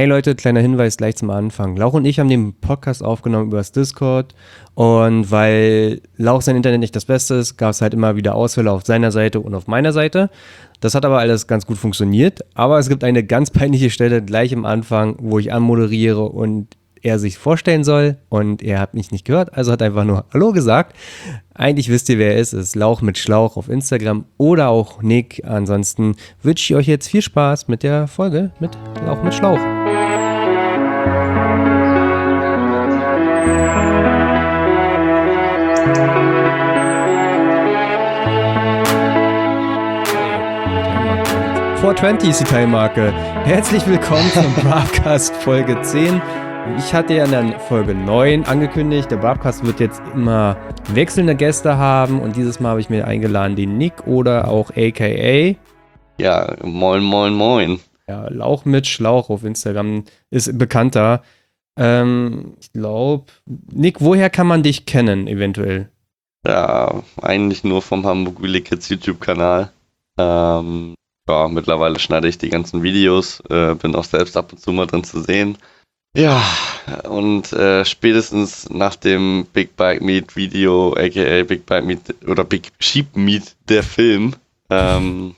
Hey Leute, kleiner Hinweis gleich zum Anfang. Lauch und ich haben den Podcast aufgenommen über das Discord und weil Lauch sein Internet nicht das Beste ist, gab es halt immer wieder Ausfälle auf seiner Seite und auf meiner Seite. Das hat aber alles ganz gut funktioniert, aber es gibt eine ganz peinliche Stelle gleich am Anfang, wo ich anmoderiere und er sich vorstellen soll und er hat mich nicht gehört, also hat einfach nur Hallo gesagt. Eigentlich wisst ihr, wer er ist. Es ist Lauch mit Schlauch auf Instagram oder auch Nick. Ansonsten wünsche ich euch jetzt viel Spaß mit der Folge mit Lauch mit Schlauch. .420 ist die Teilmarke. Herzlich willkommen zum Broadcast Folge 10. Ich hatte ja in der Folge 9 angekündigt, der Broadcast wird jetzt immer wechselnde Gäste haben und dieses Mal habe ich mir eingeladen den Nick oder auch aka. Ja, moin, moin, moin. Ja, Lauch mit Schlauch auf Instagram ist bekannter. Ich glaube, Nick, woher kann man dich kennen eventuell? Ja, eigentlich nur vom Hamburg Willy Kids YouTube-Kanal. Ja, mittlerweile schneide ich die ganzen Videos, bin auch selbst ab und zu mal drin zu sehen. Ja, und spätestens nach dem Big Bike Meet Video, aka Big Bike Meet oder Big Sheep Meet, der Film, wenn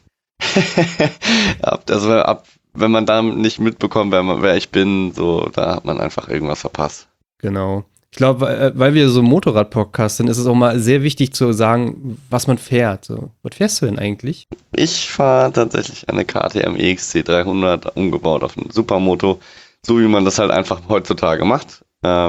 man da nicht mitbekommt, wer ich bin, so, da hat man einfach irgendwas verpasst. Genau. Ich glaube, weil wir so ein Motorrad-Podcast sind, ist es auch mal sehr wichtig zu sagen, was man fährt. So, was fährst du denn eigentlich? Ich fahre tatsächlich eine KTM EXC 300 umgebaut auf ein Supermoto, so wie man das halt einfach heutzutage macht. Ja.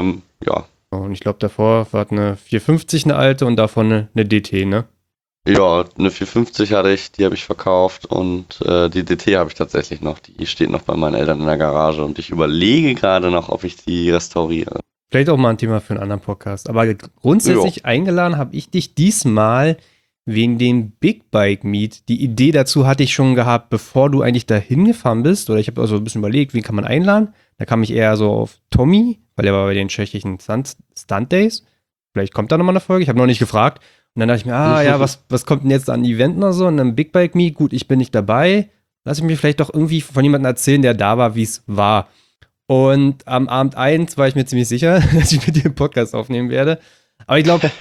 Und ich glaube, davor war eine 450 eine alte und davon eine DT, ne? Ja, eine 450 hatte ich, die habe ich verkauft und die DT habe ich tatsächlich noch. Die steht noch bei meinen Eltern in der Garage und ich überlege gerade noch, ob ich die restauriere. Vielleicht auch mal ein Thema für einen anderen Podcast. Aber grundsätzlich eingeladen habe ich dich diesmal wegen dem Big Bike Meet. Die Idee dazu hatte ich schon gehabt, bevor du eigentlich da hingefahren bist. Oder ich habe also ein bisschen überlegt, wen kann man einladen. Da kam ich eher so auf Tommy, weil er war bei den tschechischen Stunt Days. Vielleicht kommt da nochmal eine Folge. Ich habe noch nicht gefragt. Und dann dachte ich mir, was kommt denn jetzt an Eventen oder so? Und dann Big Bike Meet, gut, ich bin nicht dabei. Lass ich mir vielleicht doch irgendwie von jemandem erzählen, der da war, wie es war. Und am Abend 1 war ich mir ziemlich sicher, dass ich mit dir einen Podcast aufnehmen werde. Aber ich glaube,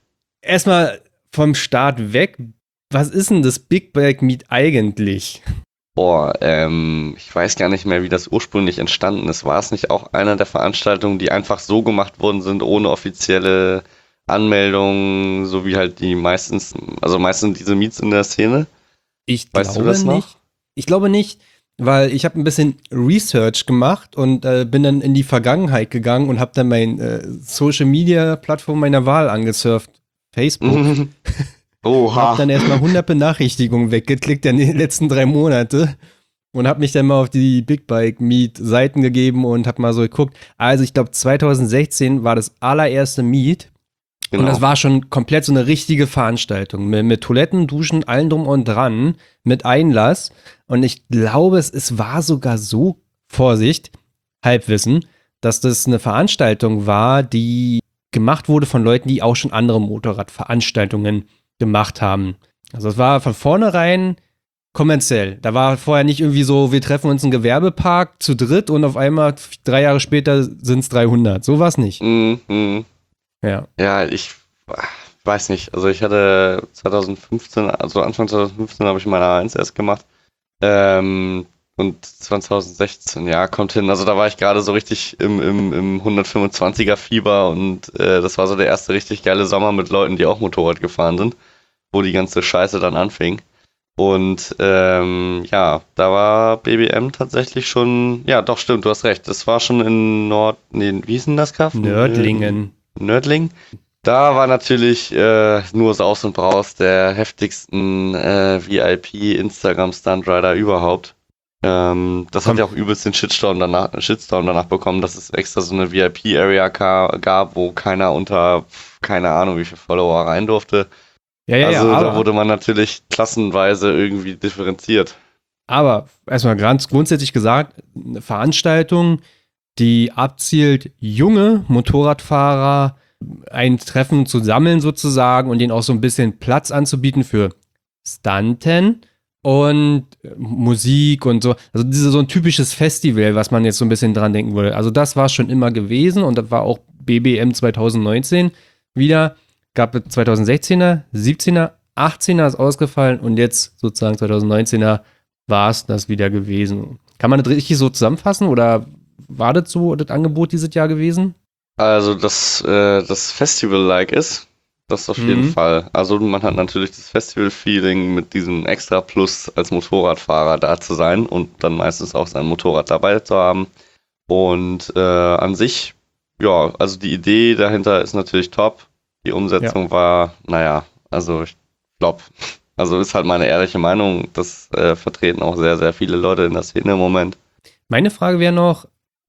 erstmal vom Start weg, was ist denn das Big Bike Meet eigentlich? Boah, ich weiß gar nicht mehr, wie das ursprünglich entstanden ist. War es nicht auch einer der Veranstaltungen, die einfach so gemacht worden sind, ohne offizielle Anmeldung, so wie halt die meistens diese Meets in der Szene? Weißt du das noch? Ich glaube nicht. Weil ich habe ein bisschen Research gemacht und bin dann in die Vergangenheit gegangen und habe dann meine Social-Media-Plattform meiner Wahl angesurft. Facebook. Oha. Habe dann erstmal 100 Benachrichtigungen weggeklickt in den letzten 3 Monate und habe mich dann mal auf die Big Bike Meet Seiten gegeben und habe mal so geguckt. Also ich glaube 2016 war das allererste Meet. Genau. Und das war schon komplett so eine richtige Veranstaltung mit Toiletten, Duschen, allem drum und dran, mit Einlass. Und ich glaube, es war sogar so, Vorsicht, Halbwissen, dass das eine Veranstaltung war, die gemacht wurde von Leuten, die auch schon andere Motorradveranstaltungen gemacht haben. Also es war von vornherein kommerziell. Da war vorher nicht irgendwie so, wir treffen uns im Gewerbepark zu dritt und auf einmal 3 Jahre später sind es 300. So war es nicht. Mhm. Ja, ich weiß nicht. Also ich hatte 2015, also Anfang 2015 habe ich meine A1 erst gemacht. Und 2016, ja, kommt hin. Also da war ich gerade so richtig im 125er Fieber und das war so der erste richtig geile Sommer mit Leuten, die auch Motorrad gefahren sind, wo die ganze Scheiße dann anfing. Und ja, da war BBM tatsächlich schon, ja doch stimmt, du hast recht, das war schon in wie hieß denn das Kaff? Nördlingen. Da war natürlich nur Saus und Braus der heftigsten VIP-Instagram-Stuntrider überhaupt. Das hat ja auch übelst den Shitstorm danach bekommen, dass es extra so eine VIP-Area gab, wo keiner unter, keine Ahnung, wie viele Follower rein durfte. Da wurde man natürlich klassenweise irgendwie differenziert. Aber erstmal ganz grundsätzlich gesagt, eine Veranstaltung, die abzielt, junge Motorradfahrer ein Treffen zu sammeln sozusagen und denen auch so ein bisschen Platz anzubieten für Stunten und Musik und so. Also so ein typisches Festival, was man jetzt so ein bisschen dran denken würde. Also das war schon immer gewesen und das war auch BBM 2019 wieder. Gab es 2016er, 17er, 18er ist ausgefallen und jetzt sozusagen 2019er war es das wieder gewesen. Kann man das richtig so zusammenfassen oder war das so das Angebot dieses Jahr gewesen? Also, dass das Festival-like ist, das auf jeden Fall. Also, man hat natürlich das Festival-Feeling mit diesem extra Plus als Motorradfahrer da zu sein und dann meistens auch sein Motorrad dabei zu haben. Und an sich, ja, also die Idee dahinter ist natürlich top. Die Umsetzung war, naja, also ich glaube, also ist halt meine ehrliche Meinung, das vertreten auch sehr, sehr viele Leute in der Szene im Moment. Meine Frage wäre noch,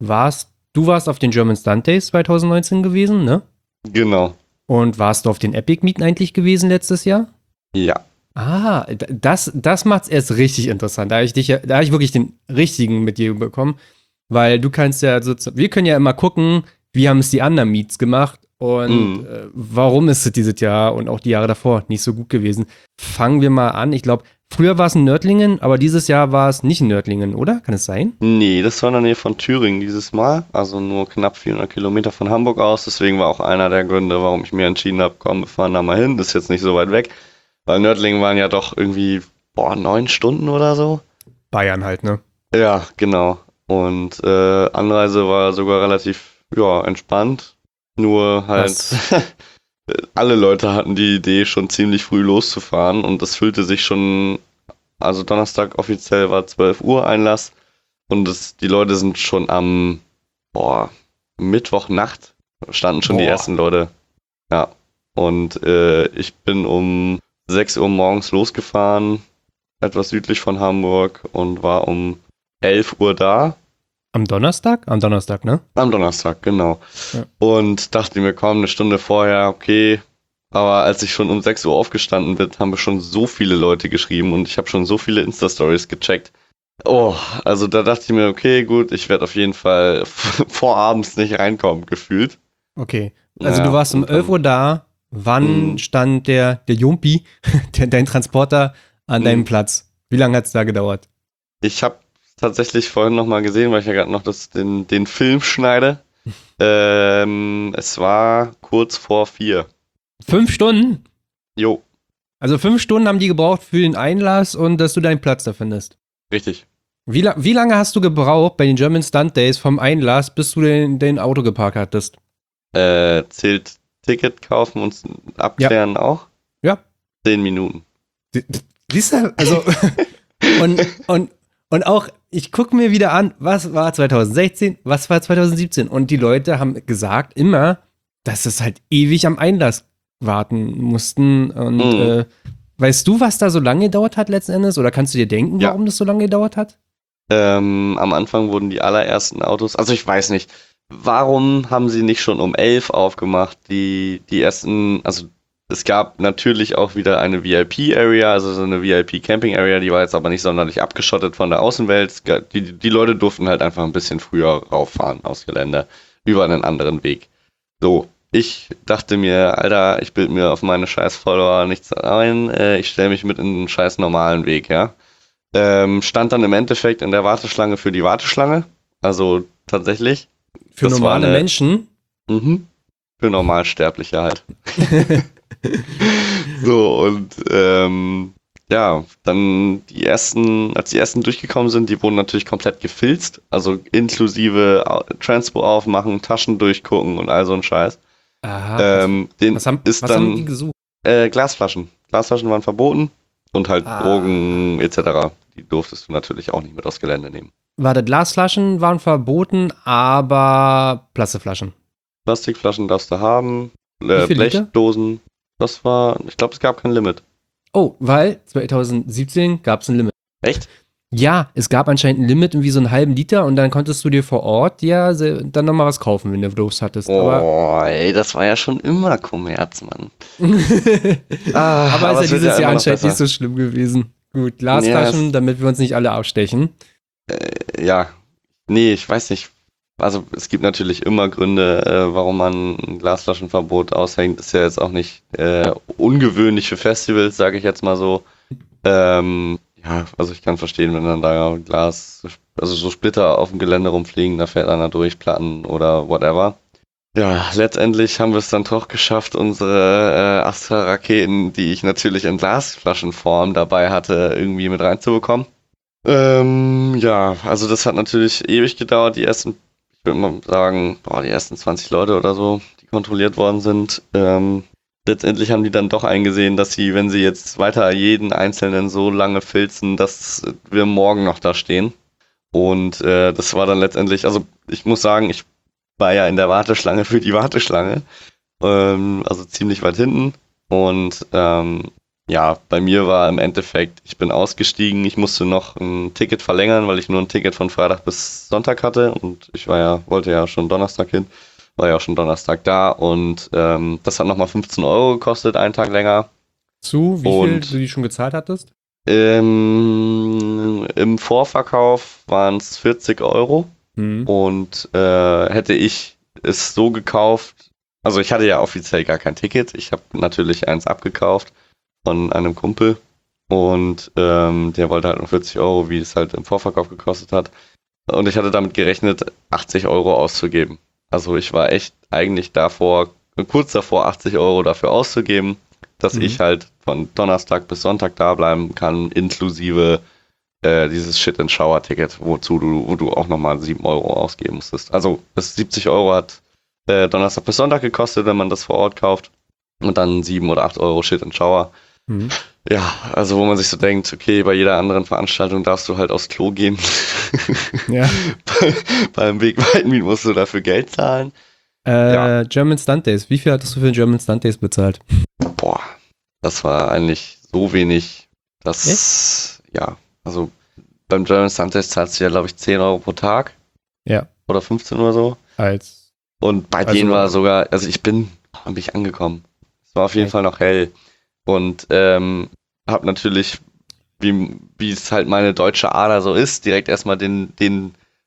du warst auf den German Stunt Days 2019 gewesen, ne? Genau. Und warst du auf den Epic Meeten eigentlich gewesen letztes Jahr? Ja. Ah, das macht's erst richtig interessant. Da habe ich wirklich den richtigen mit dir bekommen, weil du kannst ja wir können ja immer gucken, wie haben es die anderen Meets gemacht und warum ist es dieses Jahr und auch die Jahre davor nicht so gut gewesen. Fangen wir mal an. Ich glaube, früher war es in Nördlingen, aber dieses Jahr war es nicht in Nördlingen, oder? Kann es sein? Nee, das war in der Nähe von Thüringen dieses Mal, also nur knapp 400 Kilometer von Hamburg aus. Deswegen war auch einer der Gründe, warum ich mir entschieden habe, komm, wir fahren da mal hin. Das ist jetzt nicht so weit weg, weil Nördlingen waren ja doch irgendwie, 9 Stunden oder so. Bayern halt, ne? Ja, genau. Und Anreise war sogar relativ, entspannt. Nur halt, alle Leute hatten die Idee, schon ziemlich früh loszufahren und das fühlte sich schon, also Donnerstag offiziell war 12 Uhr Einlass und die Leute sind schon am Mittwochnacht, standen schon die ersten Leute. Ja, und ich bin um 6 Uhr morgens losgefahren, etwas südlich von Hamburg und war um 11 Uhr da. Am Donnerstag? Am Donnerstag, ne? Am Donnerstag, genau. Ja. Und dachte mir, komm, eine Stunde vorher, okay. Aber als ich schon um 6 Uhr aufgestanden bin, haben wir schon so viele Leute geschrieben und ich habe schon so viele Insta-Stories gecheckt. Also da dachte ich mir, okay, gut, ich werde auf jeden Fall vorabends nicht reinkommen, gefühlt. Okay, also du warst um 11 Uhr da. Wann stand der Jumpi, dein Transporter, an deinem Platz? Wie lange hat es da gedauert? Ich habe tatsächlich vorhin nochmal gesehen, weil ich ja gerade noch den Film schneide. Es war kurz vor 4. 5 Stunden? Jo. Also 5 Stunden haben die gebraucht für den Einlass und dass du deinen Platz da findest. Richtig. Wie lange hast du gebraucht bei den German Stunt Days vom Einlass, bis du dein Auto geparkt hattest? Zählt Ticket kaufen und abklären auch? Ja. 10 Minuten. Siehst du? Also und auch, ich gucke mir wieder an, was war 2016, was war 2017 und die Leute haben gesagt immer, dass es halt ewig am Einlass warten mussten und weißt du, was da so lange gedauert hat letzten Endes oder kannst du dir denken, warum das so lange gedauert hat? Am Anfang wurden die allerersten Autos, also ich weiß nicht, warum haben sie nicht schon um 11 aufgemacht, die ersten, also es gab natürlich auch wieder eine VIP-Area, also so eine VIP-Camping-Area, die war jetzt aber nicht sonderlich abgeschottet von der Außenwelt. Die Leute durften halt einfach ein bisschen früher rauffahren aufs Gelände, über einen anderen Weg. So, ich dachte mir, Alter, ich bilde mir auf meine scheiß Follower nichts ein, ich stelle mich mit in einen scheiß normalen Weg, ja. Stand dann im Endeffekt in der Warteschlange für die Warteschlange, also tatsächlich. Für normale Menschen? Für Normalsterbliche halt. So, und dann als die ersten durchgekommen sind, die wurden natürlich komplett gefilzt, also inklusive Transpo aufmachen, Taschen durchgucken und all so ein Scheiß. Aha. Was haben die gesucht? Glasflaschen. Glasflaschen waren verboten und halt Drogen etc. Die durftest du natürlich auch nicht mit aufs Gelände nehmen. Warte, Glasflaschen waren verboten, aber Plastikflaschen. Plastikflaschen darfst du haben, Wie viel Blechdosen. Liter? Das war, ich glaube, es gab kein Limit. Oh, weil 2017 gab es ein Limit. Echt? Ja, es gab anscheinend ein Limit, irgendwie so einen halben Liter und dann konntest du dir vor Ort dann nochmal was kaufen, wenn du Durst hattest. Ey, das war ja schon immer Kommerz, Mann. Aber ist ja dieses Jahr anscheinend nicht so schlimm gewesen. Gut, Glasflaschen, damit wir uns nicht alle abstechen. Nee, ich weiß nicht. Also es gibt natürlich immer Gründe, warum man ein Glasflaschenverbot aushängt. Ist ja jetzt auch nicht ungewöhnlich für Festivals, sage ich jetzt mal so. ja, also ich kann verstehen, wenn dann da Glas, also so Splitter auf dem Gelände rumfliegen, da fährt einer durch, Platten oder whatever. Ja, letztendlich haben wir es dann doch geschafft, unsere Astra-Raketen, die ich natürlich in Glasflaschenform dabei hatte, irgendwie mit reinzubekommen. Ja, also das hat natürlich ewig gedauert. Ich würde mal sagen, die ersten 20 Leute oder so, die kontrolliert worden sind. Letztendlich haben die dann doch eingesehen, dass sie, wenn sie jetzt weiter jeden Einzelnen so lange filzen, dass wir morgen noch da stehen. Und das war dann letztendlich, also ich muss sagen, ich war ja in der Warteschlange für die Warteschlange, also ziemlich weit hinten. Und ja, bei mir war im Endeffekt, ich bin ausgestiegen, ich musste noch ein Ticket verlängern, weil ich nur ein Ticket von Freitag bis Sonntag hatte und wollte ja schon Donnerstag hin, war ja auch schon Donnerstag da und das hat nochmal 15 Euro gekostet, einen Tag länger. Wie viel du die schon gezahlt hattest? Im Vorverkauf waren es 40 Euro und hätte ich es so gekauft, also ich hatte ja offiziell gar kein Ticket, ich habe natürlich eins abgekauft von einem Kumpel und der wollte halt nur 40 Euro, wie es halt im Vorverkauf gekostet hat. Und ich hatte damit gerechnet, 80 Euro auszugeben. Also ich war echt eigentlich kurz davor, 80 Euro dafür auszugeben, dass ich halt von Donnerstag bis Sonntag da bleiben kann, inklusive dieses Shit-and-Shower-Ticket, wo du auch nochmal 7 Euro ausgeben musstest. Also das 70 Euro hat Donnerstag bis Sonntag gekostet, wenn man das vor Ort kauft. Und dann 7 oder 8 Euro Shit-and-Shower. Ja, also wo man sich so denkt, okay, bei jeder anderen Veranstaltung darfst du halt aufs Klo gehen. Ja. Beim Wegweiten musst du dafür Geld zahlen. Ja. German Stunt Days. Wie viel hattest du für German Stunt Days bezahlt? Boah, das war eigentlich so wenig, dass, ja, also beim German Stunt Days zahlst du ja, glaube ich, 10 Euro pro Tag. Ja. Oder 15 oder so. Und bei denen war sogar, also bin ich angekommen. Es war auf jeden Fall noch hell. Und habe natürlich, wie es halt meine deutsche Ader so ist, direkt erstmal die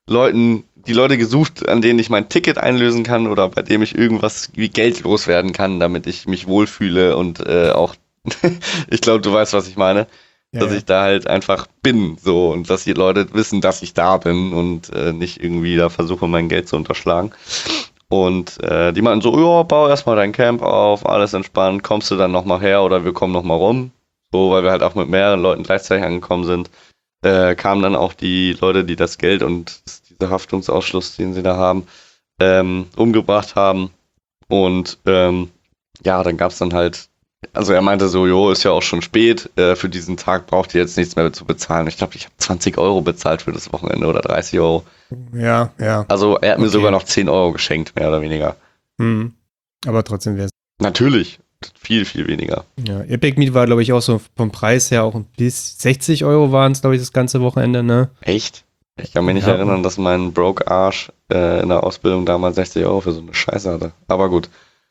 Leute gesucht, an denen ich mein Ticket einlösen kann oder bei dem ich irgendwas wie Geld loswerden kann, damit ich mich wohlfühle und auch, ich glaube, du weißt, was ich meine, dass ich da halt einfach bin, so, und dass die Leute wissen, dass ich da bin und nicht irgendwie da versuche, mein Geld zu unterschlagen. Und die meinten so, ja, bau erstmal dein Camp auf, alles entspannt, kommst du dann nochmal her oder wir kommen nochmal rum. So, weil wir halt auch mit mehreren Leuten gleichzeitig angekommen sind, kamen dann auch die Leute, die das Geld und dieser Haftungsausschluss, den sie da haben, umgebracht haben. Und ja, dann gab es dann halt, also er meinte so, jo, ist ja auch schon spät, für diesen Tag braucht ihr jetzt nichts mehr zu bezahlen. Ich glaube, ich habe 20 Euro bezahlt für das Wochenende oder 30 Euro. Ja. Also er hat mir sogar noch 10 Euro geschenkt, mehr oder weniger. Aber trotzdem wäre es. Natürlich, viel, viel weniger. Ja, Epic Meet war, glaube ich, auch so vom Preis her auch bis 60 Euro waren es, glaube ich, das ganze Wochenende, ne? Echt? Ich kann mich nicht erinnern, dass mein Broke-Arsch in der Ausbildung damals 60 Euro für so eine Scheiße hatte. Aber gut.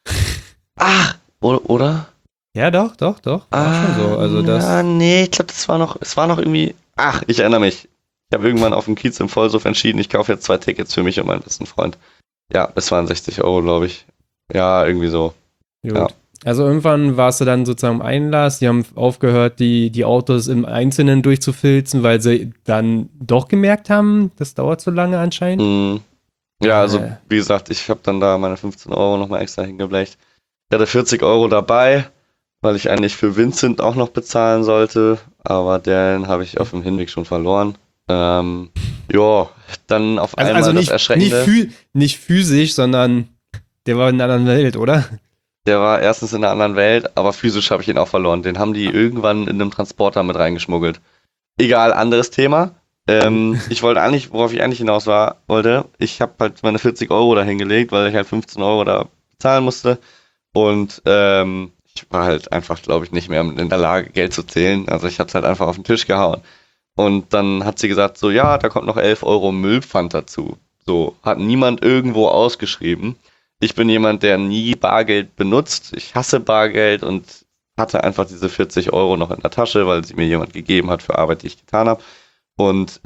Ach, oder? Ja, doch. War schon so. Also das. Ja, nee, ich glaube, es war noch irgendwie. Ach, ich erinnere mich. Ich habe irgendwann auf dem Kiez im Vollsuff entschieden, ich kaufe jetzt 2 Tickets für mich und meinen besten Freund. Ja, es waren 60 Euro, glaube ich. Ja, irgendwie so. Gut. Ja. Also irgendwann warst du dann sozusagen im Einlass, die haben aufgehört, die Autos im Einzelnen durchzufilzen, weil sie dann doch gemerkt haben, das dauert so lange anscheinend. Ja, also wie gesagt, ich habe dann da meine 15 Euro nochmal extra hingeblecht. Ich hatte 40 Euro dabei, weil ich eigentlich für Vincent auch noch bezahlen sollte, aber den habe ich auf dem Hinweg schon verloren. Ja, dann auf einmal also das Erschreckende. Nicht physisch, sondern der war in einer anderen Welt, oder? Der war erstens in einer anderen Welt, aber physisch habe ich ihn auch verloren. Den haben die irgendwann in einem Transporter mit reingeschmuggelt. Egal, anderes Thema. Worauf ich eigentlich hinaus wollte, ich habe halt meine 40 Euro da hingelegt, weil ich halt 15 Euro da bezahlen musste. Und ich war halt einfach, glaube ich, nicht mehr in der Lage, Geld zu zählen. Also ich habe es halt einfach auf den Tisch gehauen. Und dann hat sie gesagt, so, ja, da kommt noch 11 Euro Müllpfand dazu. So, hat niemand irgendwo ausgeschrieben. Ich bin jemand, der nie Bargeld benutzt. Ich hasse Bargeld und hatte einfach diese 40 Euro noch in der Tasche, weil sie mir jemand gegeben hat für Arbeit, die ich getan habe. Und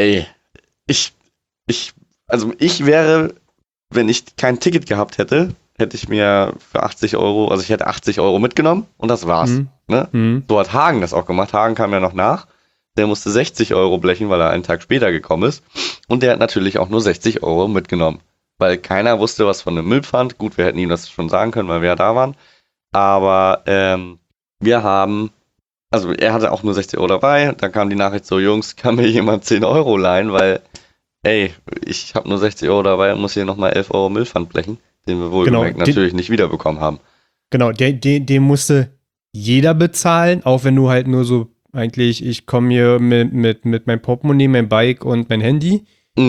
ich wäre, wenn ich kein Ticket gehabt hätte, hätte ich mir für 80 Euro, also ich hätte 80 Euro mitgenommen und das war's. Ne? So hat Hagen das auch gemacht. Hagen kam ja noch nach. Der musste 60 Euro blechen, weil er einen Tag später gekommen ist. Und der hat natürlich auch nur 60 Euro mitgenommen. Weil keiner wusste was von dem Müllpfand. Gut, wir hätten ihm das schon sagen können, weil wir ja da waren. Aber wir haben, also er hatte auch nur 60 Euro dabei. Dann kam die Nachricht so, Jungs, kann mir jemand 10 Euro leihen? Weil, ey, ich habe nur 60 Euro dabei und muss hier nochmal 11 Euro Müllpfand blechen. Den wir wohlgemerkt natürlich nicht wiederbekommen haben. Genau, den musste jeder bezahlen, auch wenn du halt nur so eigentlich, ich komme hier mit meinem Portemonnaie, mein Bike und mein Handy.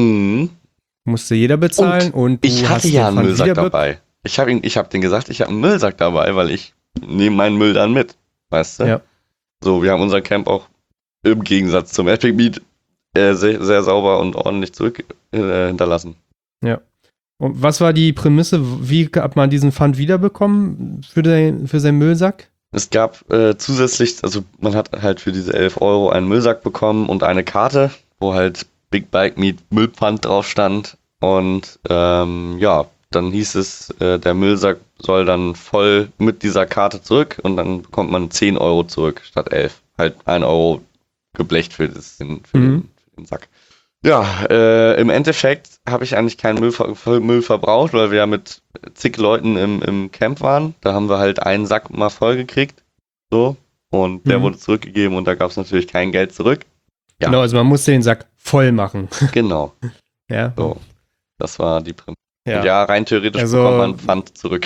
Musste jeder bezahlen und du ich hatte ja einen Müllsack dabei. Ich habe denen gesagt, ich habe einen Müllsack dabei, weil ich nehme meinen Müll dann mit, weißt du? Ja. So, wir haben unser Camp auch im Gegensatz zum Epic Meet sehr, sehr sauber und ordentlich zurück hinterlassen. Ja. Und was war die Prämisse? Wie hat man diesen Pfand wiederbekommen für seinen Müllsack? Es gab zusätzlich, also man hat halt für diese 11 Euro einen Müllsack bekommen und eine Karte, wo halt Big Bike Meet Müllpfand drauf stand. Und dann hieß es, der Müllsack soll dann voll mit dieser Karte zurück und dann bekommt man 10 Euro zurück statt 11. Halt 1 Euro geblecht für den Sack. Ja, im Endeffekt habe ich eigentlich keinen Müll verbraucht, weil wir ja mit zig Leuten im Camp waren. Da haben wir halt einen Sack mal voll gekriegt. So. Und der wurde zurückgegeben und da gab es natürlich kein Geld zurück. Ja. Genau, also man musste den Sack voll machen. Genau. Ja. So. Das war die Prämisse. Ja, rein theoretisch bekommt man Pfand zurück.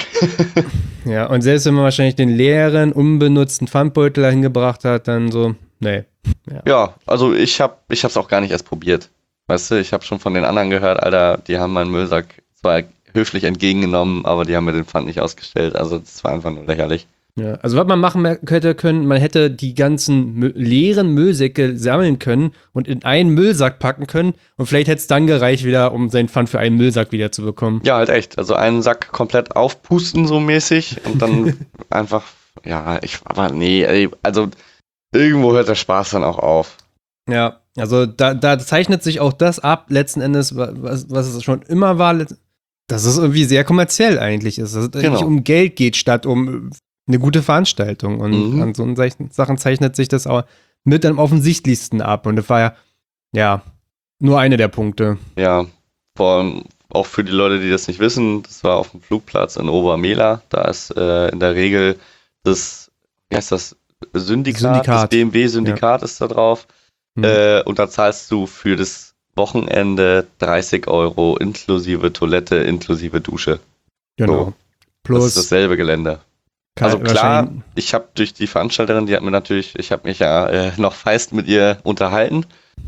Ja, und selbst wenn man wahrscheinlich den leeren, unbenutzten Pfandbeutel dahin gebracht hat, dann so, nee. Ja, also ich hab's auch gar nicht erst probiert. Weißt du, ich habe schon von den anderen gehört, Alter, die haben meinen Müllsack zwar höflich entgegengenommen, aber die haben mir den Pfand nicht ausgestellt. Also das war einfach nur lächerlich. Ja, also was man machen hätte können, man hätte die ganzen leeren Müllsäcke sammeln können und in einen Müllsack packen können und vielleicht hätte es dann gereicht wieder, um seinen Pfand für einen Müllsack wieder zu bekommen. Ja, halt echt. Also einen Sack komplett aufpusten so mäßig und dann einfach, aber nee, also irgendwo hört der Spaß dann auch auf. Ja, also da zeichnet sich auch das ab, letzten Endes, was es schon immer war, dass es irgendwie sehr kommerziell eigentlich ist, dass es nicht um Geld geht, statt um eine gute Veranstaltung. Und an so Sachen zeichnet sich das auch mit am offensichtlichsten ab. Und das war ja nur eine der Punkte. Ja, vor allem auch für die Leute, die das nicht wissen, das war auf dem Flugplatz in Obermehler. Da ist in der Regel das, wie heißt das, Syndikat. Das BMW-Syndikat ist da drauf. Und da zahlst du für das Wochenende 30 Euro inklusive Toilette, inklusive Dusche. Genau. So. Plus das ist dasselbe Gelände. Also klar, ich habe durch die Veranstalterin, ich habe mich ja noch feist mit ihr unterhalten.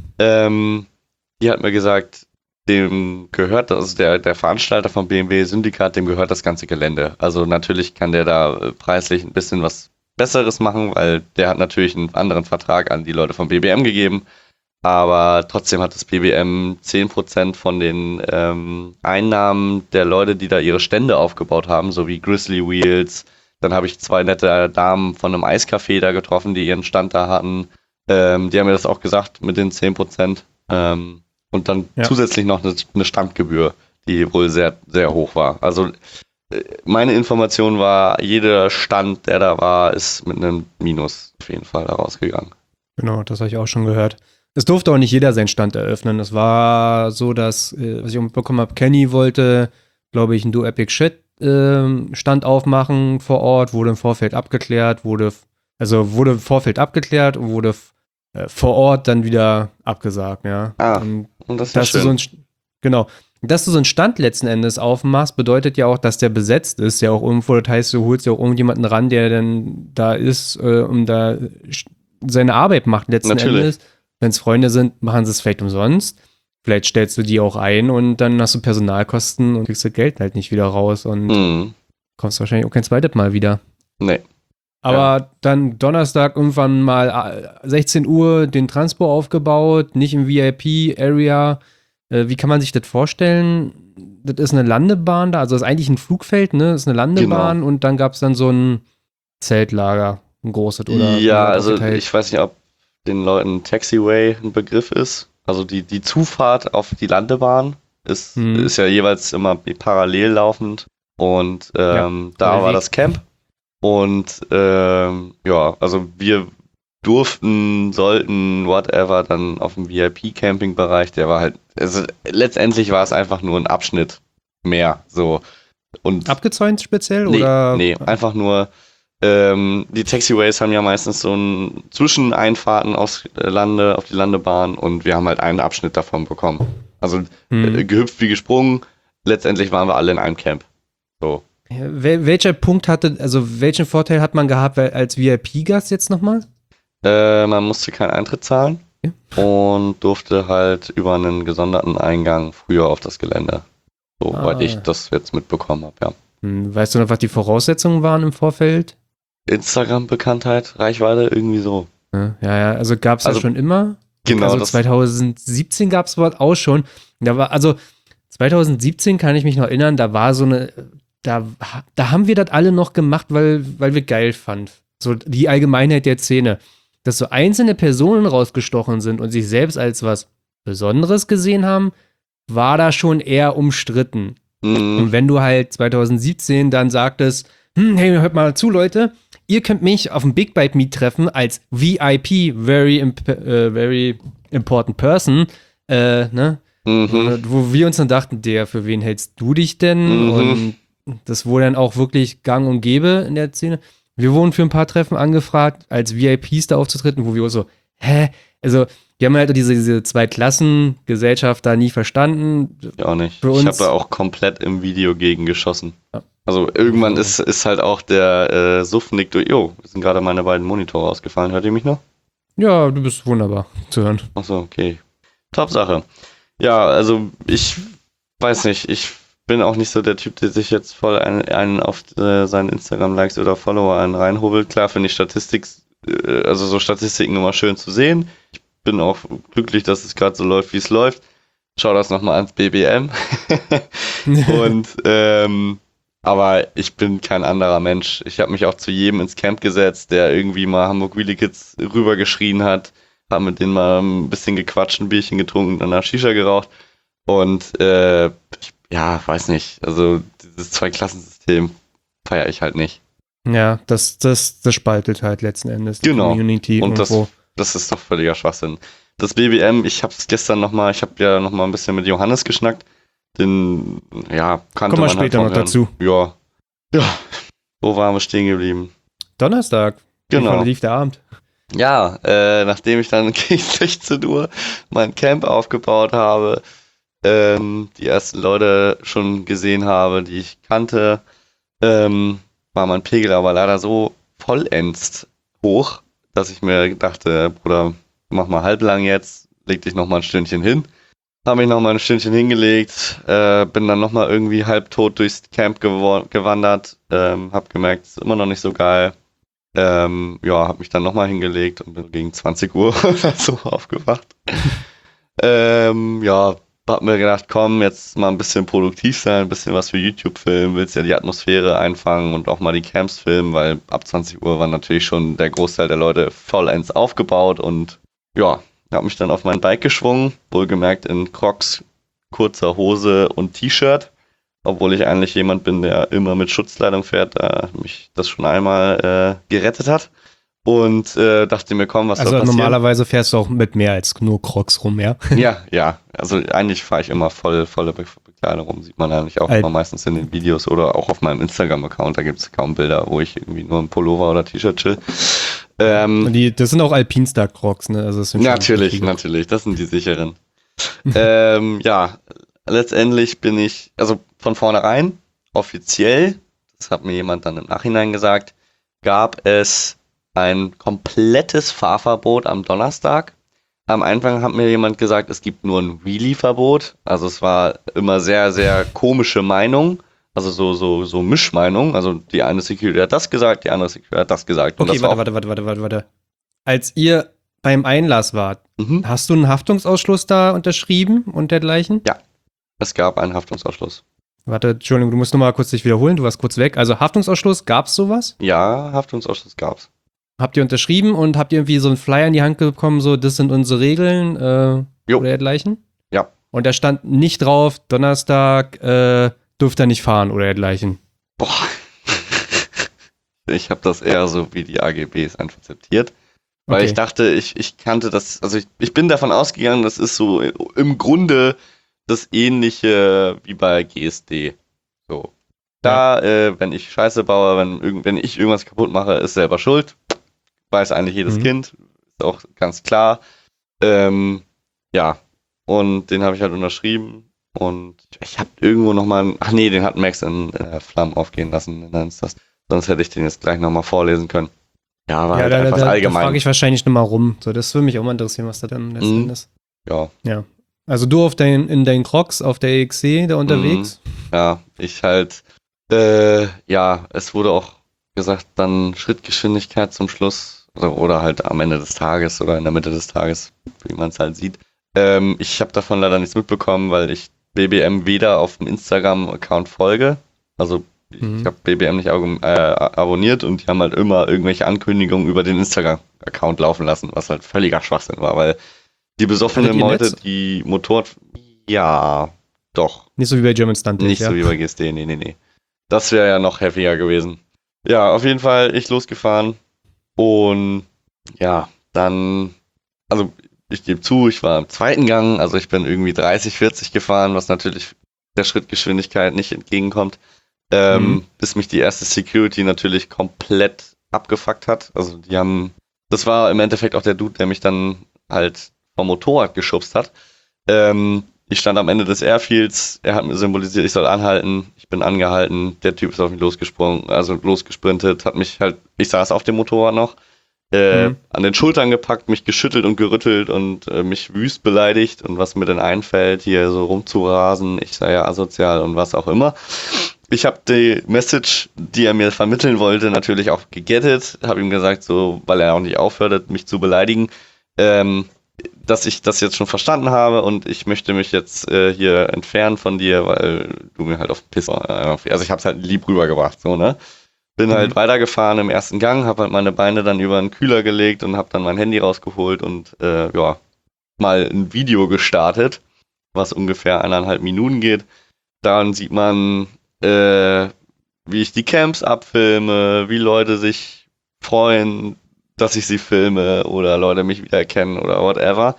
Die hat mir gesagt, dem gehört, also der Veranstalter vom BMW-Syndikat, dem gehört das ganze Gelände. Also natürlich kann der da preislich ein bisschen was Besseres machen, weil der hat natürlich einen anderen Vertrag an die Leute vom BBM gegeben. Aber trotzdem hat das BBM 10% von den Einnahmen der Leute, die da ihre Stände aufgebaut haben, so wie Grizzly Wheels. Dann habe ich 2 nette Damen von einem Eiscafé da getroffen, die ihren Stand da hatten. Die haben mir das auch gesagt mit den 10%. Und dann zusätzlich noch eine Standgebühr, die wohl sehr, sehr hoch war. Also meine Information war, jeder Stand, der da war, ist mit einem Minus auf jeden Fall da rausgegangen. Genau, das habe ich auch schon gehört. Es durfte auch nicht jeder seinen Stand eröffnen. Es war so, dass, was ich mitbekommen habe, Kenny wollte, glaube ich, einen Do Epic Shit Stand aufmachen vor Ort, wurde im Vorfeld abgeklärt, wurde im Vorfeld abgeklärt und wurde vor Ort dann wieder abgesagt, ja. Und das ist schön. Dass du so einen Stand letzten Endes aufmachst, bedeutet ja auch, dass der besetzt ist, ja auch irgendwo, das heißt, du holst ja auch irgendjemanden ran, der dann da ist, und da seine Arbeit macht letzten Endes. Wenn es Freunde sind, machen sie es vielleicht umsonst. Vielleicht stellst du die auch ein und dann hast du Personalkosten und kriegst das Geld halt nicht wieder raus und kommst wahrscheinlich auch kein zweites Mal wieder. Nee. Aber dann Donnerstag irgendwann mal 16 Uhr den Transpo aufgebaut, nicht im VIP-Area. Wie kann man sich das vorstellen? Das ist eine Landebahn da, also das ist eigentlich ein Flugfeld, ne? Das ist eine Landebahn und dann gab es dann so ein Zeltlager, ein großes, oder? Ja, also ich weiß nicht, ob den Leuten Taxiway ein Begriff ist. Also die Zufahrt auf die Landebahn ist ja jeweils immer parallel laufend. Und da war das Camp. Und also wir sollten, whatever, dann auf dem VIP-Camping-Bereich, der war halt, also letztendlich war es einfach nur ein Abschnitt mehr, so. Und abgezäunt speziell, nee, oder? Nee, einfach nur, die Taxiways haben ja meistens so ein Zwischeneinfahrten auf die Landebahn und wir haben halt einen Abschnitt davon bekommen. Also gehüpft wie gesprungen, letztendlich waren wir alle in einem Camp. So. Welchen Vorteil hat man gehabt als VIP-Gast jetzt nochmal? Man musste keinen Eintritt zahlen und durfte halt über einen gesonderten Eingang früher auf das Gelände. Soweit ich das jetzt mitbekommen habe, ja. Weißt du noch, was die Voraussetzungen waren im Vorfeld? Instagram-Bekanntheit, Reichweite, irgendwie so. Ja, also gab es ja schon immer. Genau. Also 2017 gab es auch schon. 2017 kann ich mich noch erinnern, da war so eine, da haben wir das alle noch gemacht, weil wir geil fanden. So die Allgemeinheit der Szene. Dass so einzelne Personen rausgestochen sind und sich selbst als was Besonderes gesehen haben, war da schon eher umstritten. Und wenn du halt 2017 dann sagtest, hey, hört mal zu, Leute, ihr könnt mich auf dem Big Bite Meet treffen als VIP, very important person, wo wir uns dann dachten, für wen hältst du dich denn? Und das wurde dann auch wirklich gang und gäbe in der Szene. Wir wurden für ein paar Treffen angefragt, als VIPs da aufzutreten, wo wir so, Also, wir haben halt diese Zwei-Klassen-Gesellschaft da nie verstanden. Ich auch nicht. Ich habe da auch komplett im Video gegen geschossen. Ja. Also, irgendwann ist halt auch der Suffnick durch. Wir sind gerade meine beiden Monitore ausgefallen. Hört ihr mich noch? Ja, du bist wunderbar zu hören. Achso, okay. Top Sache. Ja, also, ich weiß nicht, ich bin auch nicht so der Typ, der sich jetzt voll einen auf seinen Instagram-Likes oder Follower einen reinhobelt. Klar finde ich Statistiken immer schön zu sehen. Ich bin auch glücklich, dass es gerade so läuft, wie es läuft. Schau das nochmal ans BBM. Aber ich bin kein anderer Mensch. Ich habe mich auch zu jedem ins Camp gesetzt, der irgendwie mal Hamburg Wheelie Kids rübergeschrien hat. Hab mit denen mal ein bisschen gequatscht, ein Bierchen getrunken und danach Shisha geraucht. Und weiß nicht. Also dieses Zwei-Klassensystem feiere ich halt nicht. Ja, das spaltet halt letzten Endes die Community. Und das ist doch völliger Schwachsinn. Das BBM, ich habe ja noch mal ein bisschen mit Johannes geschnackt. Den, kannte man später noch dazu. Ja. Wo waren wir stehen geblieben? Donnerstag. Genau. Lief der Abend. Ja, nachdem ich dann gegen 16 Uhr mein Camp aufgebaut habe, die ersten Leute schon gesehen habe, die ich kannte, war mein Pegel aber leider so vollends hoch, dass ich mir dachte, Bruder, mach mal halblang jetzt, leg dich noch mal ein Stündchen hin. Habe mich noch mal ein Stündchen hingelegt, bin dann noch mal irgendwie halbtot durchs Camp gewandert, hab gemerkt, es ist immer noch nicht so geil. Hab mich dann noch mal hingelegt und bin gegen 20 Uhr oder so aufgewacht. Hab mir gedacht, komm, jetzt mal ein bisschen produktiv sein, ein bisschen was für YouTube filmen, willst ja die Atmosphäre einfangen und auch mal die Camps filmen, weil ab 20 Uhr war natürlich schon der Großteil der Leute vollends aufgebaut und hab mich dann auf mein Bike geschwungen, wohlgemerkt in Crocs, kurzer Hose und T-Shirt, obwohl ich eigentlich jemand bin, der immer mit Schutzkleidung fährt, da mich das schon einmal gerettet hat. Und dachte mir, komm, was soll passieren? Also normalerweise fährst du auch mit mehr als nur Crocs rum, ja? Ja. Also eigentlich fahre ich immer volle Bekleidung rum. Sieht man eigentlich auch immer meistens in den Videos oder auch auf meinem Instagram-Account. Da gibt es kaum Bilder, wo ich irgendwie nur im Pullover oder T-Shirt chill. Das sind auch Alpinstar Crocs, ne? Also das sind natürlich. Das sind die sicheren. Letztendlich bin ich, also von vornherein, offiziell, das hat mir jemand dann im Nachhinein gesagt, gab es ein komplettes Fahrverbot am Donnerstag. Am Anfang hat mir jemand gesagt, es gibt nur ein Wheelie-Verbot. Also es war immer sehr, sehr komische Meinung. Also so Mischmeinung. Also die eine Security hat das gesagt, die andere Security hat das gesagt. Okay, warte. Als ihr beim Einlass wart, hast du einen Haftungsausschluss da unterschrieben und dergleichen? Ja, es gab einen Haftungsausschluss. Warte, Entschuldigung, du musst nochmal kurz dich wiederholen, du warst kurz weg. Also Haftungsausschluss, gab's sowas? Ja, Haftungsausschluss gab's. Habt ihr unterschrieben und habt ihr irgendwie so einen Flyer in die Hand bekommen, so, das sind unsere Regeln oder dergleichen? Ja. Und da stand nicht drauf, Donnerstag dürft ihr nicht fahren oder dergleichen? Boah. Ich habe das eher so wie die AGBs einfach akzeptiert. Weil ich dachte, ich kannte das, also ich bin davon ausgegangen, das ist so im Grunde das Ähnliche wie bei GSD. So. Da, wenn ich Scheiße baue, wenn ich irgendwas kaputt mache, ist selber schuld. Weiß eigentlich jedes Kind. Ist auch ganz klar. Ja. Und den habe ich halt unterschrieben. Und ich habe irgendwo nochmal, den hat Max in Flammen aufgehen lassen. Sonst hätte ich den jetzt gleich nochmal vorlesen können. Ja, war halt einfach allgemein. Da frage ich wahrscheinlich nochmal rum. So, das würde mich auch mal interessieren, was da dann letzten ist. Ja. Also du in deinen Crocs auf der EXC da unterwegs? Ja, ich halt, es wurde auch gesagt, dann Schrittgeschwindigkeit zum Schluss oder halt am Ende des Tages oder in der Mitte des Tages, wie man es halt sieht. Ich habe davon leider nichts mitbekommen, weil ich BBM weder auf dem Instagram-Account folge, also ich habe BBM nicht abonniert und die haben halt immer irgendwelche Ankündigungen über den Instagram-Account laufen lassen, was halt völliger Schwachsinn war, weil die besoffenen Leute, die ja, doch. Nicht so wie bei German Stunt. Nicht so wie bei GSD, nee. Das wäre ja noch heftiger gewesen. Ja, auf jeden Fall ich losgefahren und ja, dann, also ich gebe zu, ich war im zweiten Gang, also ich bin irgendwie 30, 40 gefahren, was natürlich der Schrittgeschwindigkeit nicht entgegenkommt. Bis mich die erste Security natürlich komplett abgefuckt hat. Also das war im Endeffekt auch der Dude, der mich dann halt vom Motorrad geschubst hat. Ich stand am Ende des Airfields, er hat mir symbolisiert, ich soll anhalten, ich bin angehalten, der Typ ist auf mich losgesprintet, hat mich halt, ich saß auf dem Motorrad noch, an den Schultern gepackt, mich geschüttelt und gerüttelt und mich wüst beleidigt und was mir denn einfällt, hier so rumzurasen, ich sei ja asozial und was auch immer. Ich habe die Message, die er mir vermitteln wollte, natürlich auch gegettet, habe ihm gesagt, so, weil er auch nicht aufhörte, mich zu beleidigen, dass ich das jetzt schon verstanden habe und ich möchte mich jetzt hier entfernen von dir, weil du mir halt auf den Piss, also ich hab's halt lieb rübergebracht, so, ne? Bin halt weitergefahren im ersten Gang, habe halt meine Beine dann über einen Kühler gelegt und habe dann mein Handy rausgeholt und mal ein Video gestartet, was ungefähr 1,5 Minuten geht. Dann sieht man, wie ich die Camps abfilme, wie Leute sich freuen, dass ich sie filme oder Leute mich wiedererkennen oder whatever.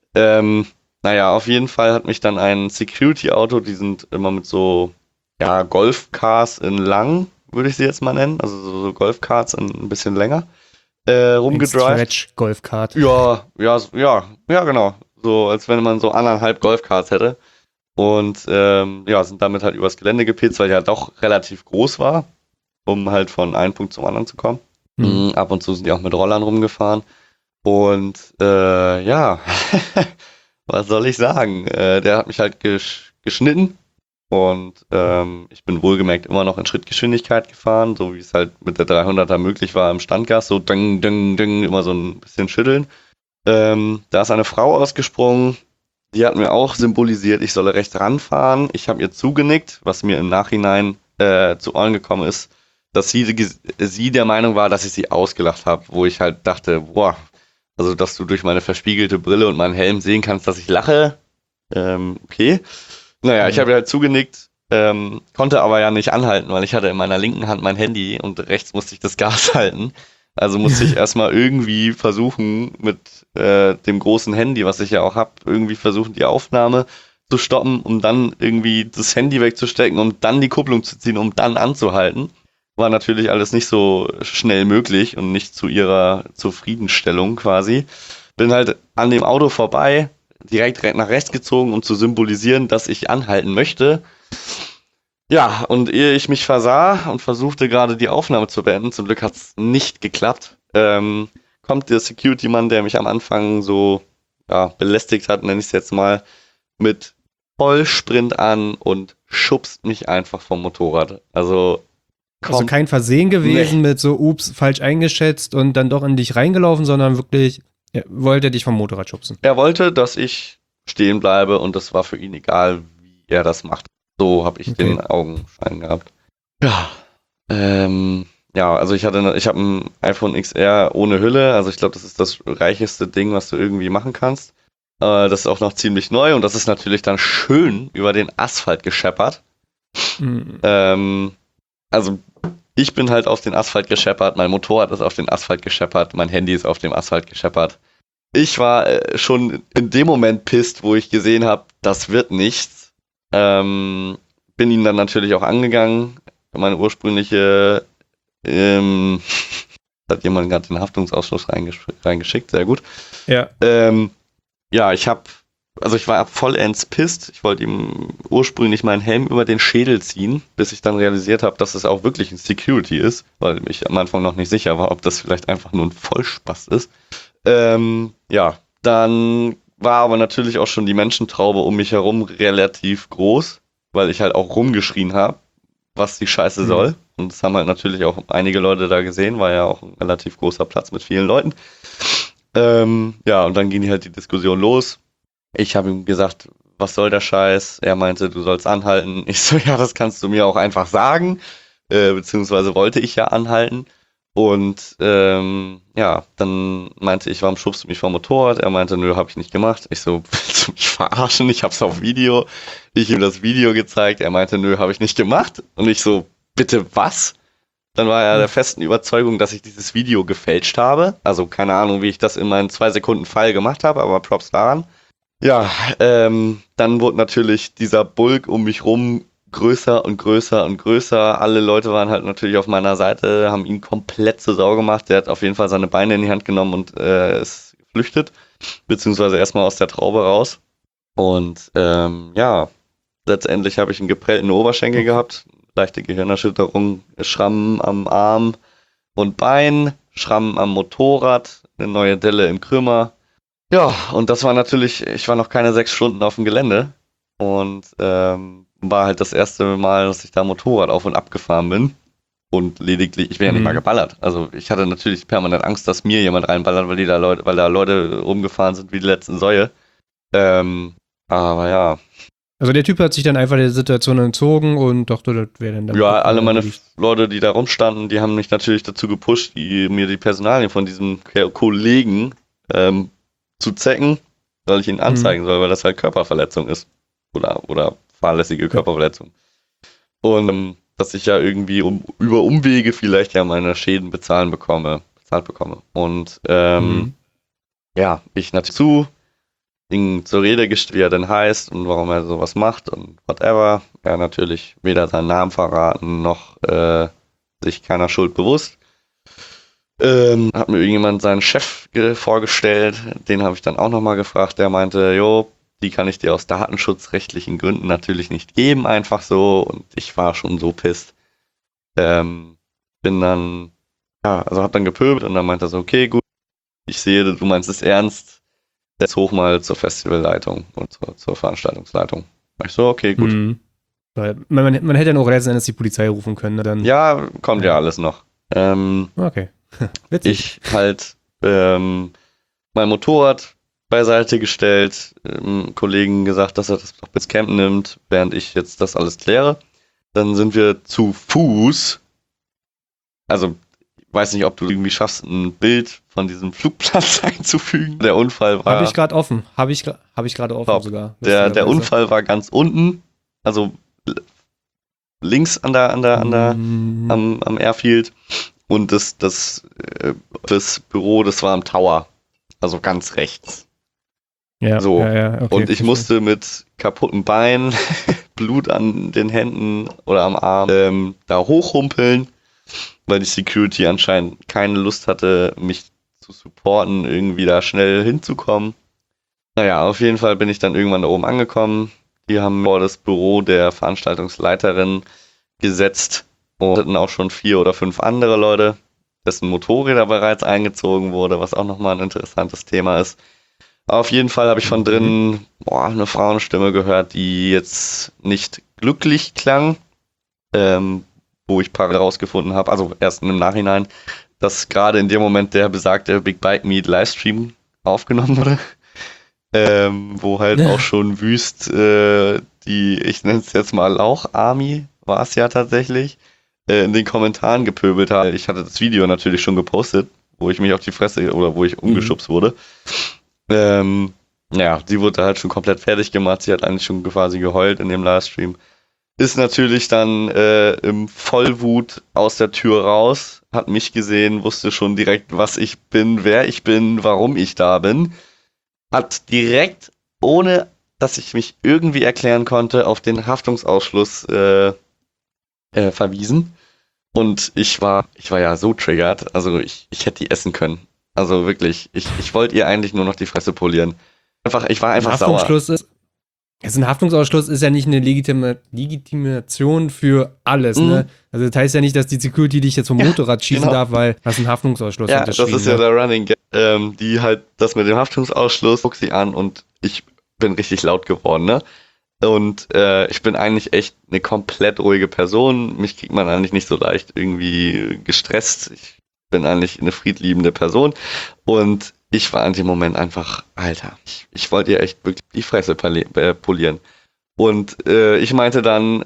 Auf jeden Fall hat mich dann ein Security-Auto, die sind immer mit so Golfcars in lang, würde ich sie jetzt mal nennen, also so Golfkarts in ein bisschen länger, rumgedrived. Stretch-Golfkart. Ja, genau. So, als wenn man so 1,5 Golfkarts hätte. Und sind damit halt übers Gelände gepitzt, weil ich halt doch relativ groß war, um halt von einem Punkt zum anderen zu kommen. Ab und zu sind die auch mit Rollern rumgefahren. Und was soll ich sagen? Der hat mich halt geschnitten. Und ich bin wohlgemerkt immer noch in Schrittgeschwindigkeit gefahren, so wie es halt mit der 300er möglich war im Standgas, so ding, ding, ding, immer so ein bisschen schütteln. Da ist eine Frau ausgesprungen, die hat mir auch symbolisiert, ich solle rechts ranfahren. Ich habe ihr zugenickt, was mir im Nachhinein zu Ohren gekommen ist, dass sie der Meinung war, dass ich sie ausgelacht habe, wo ich halt dachte, boah, also dass du durch meine verspiegelte Brille und meinen Helm sehen kannst, dass ich lache. Okay. Naja, ich habe ihr halt zugenickt, konnte aber ja nicht anhalten, weil ich hatte in meiner linken Hand mein Handy und rechts musste ich das Gas halten. Also musste ich erstmal irgendwie versuchen, mit dem großen Handy, was ich ja auch habe, irgendwie versuchen, die Aufnahme zu stoppen, um dann irgendwie das Handy wegzustecken, um dann die Kupplung zu ziehen, um dann anzuhalten. War natürlich alles nicht so schnell möglich und nicht zu ihrer Zufriedenstellung quasi. Bin halt an dem Auto vorbei, direkt nach rechts gezogen, um zu symbolisieren, dass ich anhalten möchte. Ja, und ehe ich mich versah und versuchte gerade die Aufnahme zu beenden, zum Glück hat es nicht geklappt, kommt der Security-Mann, der mich am Anfang so belästigt hat, nenne ich es jetzt mal, mit Vollsprint an und schubst mich einfach vom Motorrad. Also kein Versehen gewesen mit so, ups, falsch eingeschätzt und dann doch in dich reingelaufen, sondern wirklich wollte dich vom Motorrad schubsen. Er wollte, dass ich stehen bleibe und das war für ihn egal, wie er das macht. So habe ich den Augenschein gehabt. Ja. Also ich habe ein iPhone XR ohne Hülle. Also ich glaube, das ist das reicheste Ding, was du irgendwie machen kannst. Das ist auch noch ziemlich neu und das ist natürlich dann schön über den Asphalt gescheppert. also ich bin halt auf den Asphalt gescheppert, mein Motorrad ist auf den Asphalt gescheppert, mein Handy ist auf dem Asphalt gescheppert. Ich war schon in dem Moment pisst, wo ich gesehen habe, das wird nichts. Bin ihn dann natürlich auch angegangen. Meine ursprüngliche, hat jemand gerade den Haftungsausschuss reingeschickt, sehr gut. Ja. Ja, ich war vollends pisst. Ich wollte ihm ursprünglich meinen Helm über den Schädel ziehen, bis ich dann realisiert habe, dass es auch wirklich ein Security ist, weil ich am Anfang noch nicht sicher war, ob das vielleicht einfach nur ein Vollspaß ist. Ja, dann war aber natürlich auch schon die Menschentraube um mich herum relativ groß, weil ich halt auch rumgeschrien habe, was die Scheiße soll. Und das haben halt natürlich auch einige Leute da gesehen, war ja auch ein relativ großer Platz mit vielen Leuten. Ja, und dann ging halt die Diskussion los. Ich habe ihm gesagt, was soll der Scheiß? Er meinte, du sollst anhalten. Ich so, ja, das kannst du mir auch einfach sagen. Beziehungsweise wollte ich ja anhalten. Und ja, dann meinte ich, warum schubst du mich vom Motorrad? Er meinte, nö, hab ich nicht gemacht. Ich so, willst du mich verarschen? Ich hab's auf Video. Ich ihm das Video gezeigt. Er meinte, nö, hab ich nicht gemacht. Und ich so, bitte was? Dann war er der festen Überzeugung, dass ich dieses Video gefälscht habe. Also keine Ahnung, wie ich das in meinen 2 Sekunden Fall gemacht habe, aber Props daran. Ja, dann wurde natürlich dieser Bulk um mich rum größer und größer und größer. Alle Leute waren halt natürlich auf meiner Seite, haben ihn komplett zur Sau gemacht. Der hat auf jeden Fall seine Beine in die Hand genommen und ist geflüchtet, beziehungsweise erstmal aus der Traube raus. Und ja, letztendlich habe ich einen geprellten Oberschenkel gehabt, leichte Gehirnerschütterung, Schrammen am Arm und Bein, Schrammen am Motorrad, eine neue Delle im Krümmer. Ja, und das war natürlich, ich war noch keine 6 Stunden auf dem Gelände und war halt das erste Mal, dass ich da Motorrad auf und ab gefahren bin. Und lediglich, ich bin ja nicht mal geballert. Also ich hatte natürlich permanent Angst, dass mir jemand reinballert, weil da Leute rumgefahren sind wie die letzten Säue. Aber ja. Also der Typ hat sich dann einfach der Situation entzogen und dachte, das wäre dann... Ja, alle meine Leute, die da rumstanden, die haben mich natürlich dazu gepusht, mir die Personalien von diesem Kollegen zu zecken, weil ich ihn anzeigen soll, weil das halt Körperverletzung ist. Oder fahrlässige Körperverletzung. Und dass ich ja irgendwie über Umwege vielleicht ja meine Schäden bezahlt bekomme. Und ja, ich natürlich ihn zur Rede gestellt, wie er denn heißt und warum er sowas macht und whatever. Er natürlich weder seinen Namen verraten, noch sich keiner Schuld bewusst. Hat mir irgendjemand seinen Chef vorgestellt, den habe ich dann auch nochmal gefragt, der meinte, jo, die kann ich dir aus datenschutzrechtlichen Gründen natürlich nicht geben, einfach so, und ich war schon so pisst. Bin dann, ja, also hab dann gepöbelt und dann meinte er so, okay, gut, ich sehe, du meinst es ernst, jetzt hoch mal zur Festivalleitung und zur Veranstaltungsleitung. Ich so, okay, gut. Weil man hätte ja noch letzten Endes die Polizei rufen können, ne? Dann, ja, kommt ja alles noch. Okay. Witzig. Ich halt mein Motorrad beiseite gestellt, Kollegen gesagt, dass er das doch bis Camp nimmt, während ich jetzt das alles kläre. Dann sind wir zu Fuß. Also, ich weiß nicht, ob du irgendwie schaffst, ein Bild von diesem Flugplatz einzufügen. Der Unfall war... Habe ich gerade offen. Habe ich gerade offen sogar. Der Unfall war ganz unten, also links am Airfield. Und das Büro, das war am Tower. Also ganz rechts. Ja, so. Ja, okay, und ich musste mit kaputten Beinen, Blut an den Händen oder am Arm da hochhumpeln, weil die Security anscheinend keine Lust hatte, mich zu supporten, irgendwie da schnell hinzukommen. Naja, auf jeden Fall bin ich dann irgendwann da oben angekommen. Die haben vor das Büro der Veranstaltungsleiterin gesetzt und hatten auch schon 4 oder 5 andere Leute, dessen Motorräder bereits eingezogen wurde, was auch nochmal ein interessantes Thema ist. Auf jeden Fall habe ich von drinnen eine Frauenstimme gehört, die jetzt nicht glücklich klang, wo ich parallel rausgefunden habe, also erst im Nachhinein, dass gerade in dem Moment der besagte Big Bike Meet Livestream aufgenommen wurde, wo halt auch schon wüst ich nenne es jetzt mal Lauch-Army, war es ja tatsächlich, in den Kommentaren gepöbelt hat. Ich hatte das Video natürlich schon gepostet, wo ich mich auf die Fresse oder wo ich umgeschubst wurde. Ja, sie wurde halt schon komplett fertig gemacht. Sie hat eigentlich schon quasi geheult in dem Livestream. ist natürlich dann im Vollwut aus der Tür raus, hat mich gesehen, wusste schon direkt, was ich bin, wer ich bin, warum ich da bin. Hat direkt, ohne dass ich mich irgendwie erklären konnte, auf den Haftungsausschluss verwiesen. Und ich war ja so triggert, also ich hätte die essen können. Also wirklich, ich wollte ihr eigentlich nur noch die Fresse polieren. Ich war einfach sauer. Ein Haftungsausschluss ist ja nicht eine Legitimation für alles, ne? Also das heißt ja nicht, dass die Security dich jetzt vom Motorrad schießen darf, weil das ein Haftungsausschluss ist. Ja, das ist ja der Running Gag. Die halt, das mit dem Haftungsausschluss, guck sie an und ich bin richtig laut geworden, ne? Und ich bin eigentlich echt eine komplett ruhige Person. Mich kriegt man eigentlich nicht so leicht irgendwie gestresst. Ich bin eigentlich eine friedliebende Person. Und ich war in dem Moment einfach, Alter, ich wollte ihr echt wirklich die Fresse polieren. Und ich meinte dann,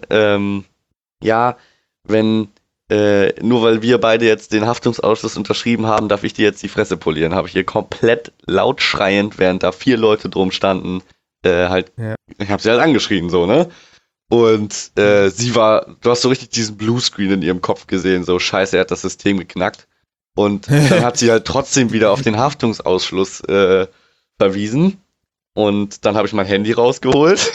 ja, wenn, nur weil wir beide jetzt den Haftungsausschluss unterschrieben haben, darf ich dir jetzt die Fresse polieren. Habe ich ihr komplett laut schreiend, während da 4 Leute drum standen, ich habe sie halt angeschrien, so, ne? Und sie war, du hast so richtig diesen Bluescreen in ihrem Kopf gesehen, so, scheiße, er hat das System geknackt. Und dann hat sie halt trotzdem wieder auf den Haftungsausschluss verwiesen. Und dann habe ich mein Handy rausgeholt,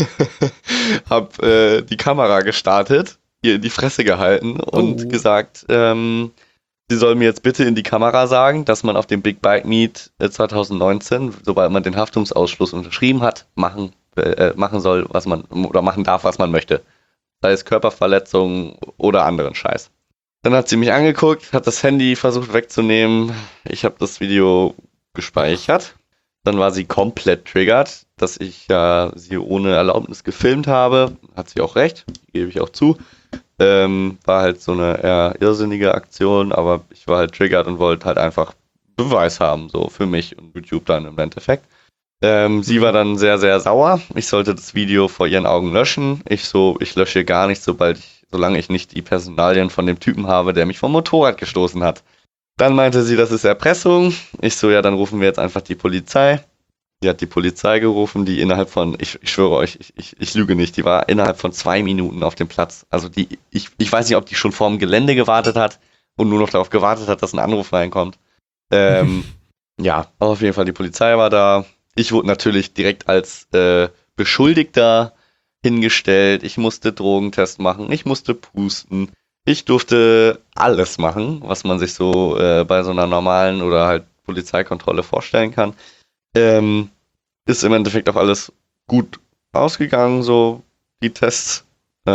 habe die Kamera gestartet, ihr in die Fresse gehalten und gesagt, sie soll mir jetzt bitte in die Kamera sagen, dass man auf dem Big Bike Meet 2019, sobald man den Haftungsausschluss unterschrieben hat, machen soll, was man, oder machen darf, was man möchte. Sei es Körperverletzung oder anderen Scheiß. Dann hat sie mich angeguckt, hat das Handy versucht wegzunehmen. Ich habe das Video gespeichert. Dann war sie komplett triggert, dass ich ja sie ohne Erlaubnis gefilmt habe. Hat sie auch recht, gebe ich auch zu. War halt so eine eher irrsinnige Aktion, aber ich war halt triggert und wollte halt einfach Beweis haben, so für mich und YouTube dann im Endeffekt. Sie war dann sehr, sehr sauer. Ich sollte das Video vor ihren Augen löschen. Ich lösche gar nicht, solange ich nicht die Personalien von dem Typen habe, der mich vom Motorrad gestoßen hat. Dann meinte sie, das ist Erpressung. Ich so, ja, dann rufen wir jetzt einfach die Polizei. Sie hat die Polizei gerufen, die innerhalb von, ich schwöre euch, ich lüge nicht, die war innerhalb von 2 Minuten auf dem Platz. Also ich weiß nicht, ob die schon vorm Gelände gewartet hat und nur noch darauf gewartet hat, dass ein Anruf reinkommt. Ja, aber auf jeden Fall, die Polizei war da. Ich wurde natürlich direkt als Beschuldigter hingestellt. Ich musste Drogentest machen, ich musste pusten. Ich durfte alles machen, was man sich so bei so einer normalen oder halt Polizeikontrolle vorstellen kann. Ist im Endeffekt auch alles gut ausgegangen, so die Tests.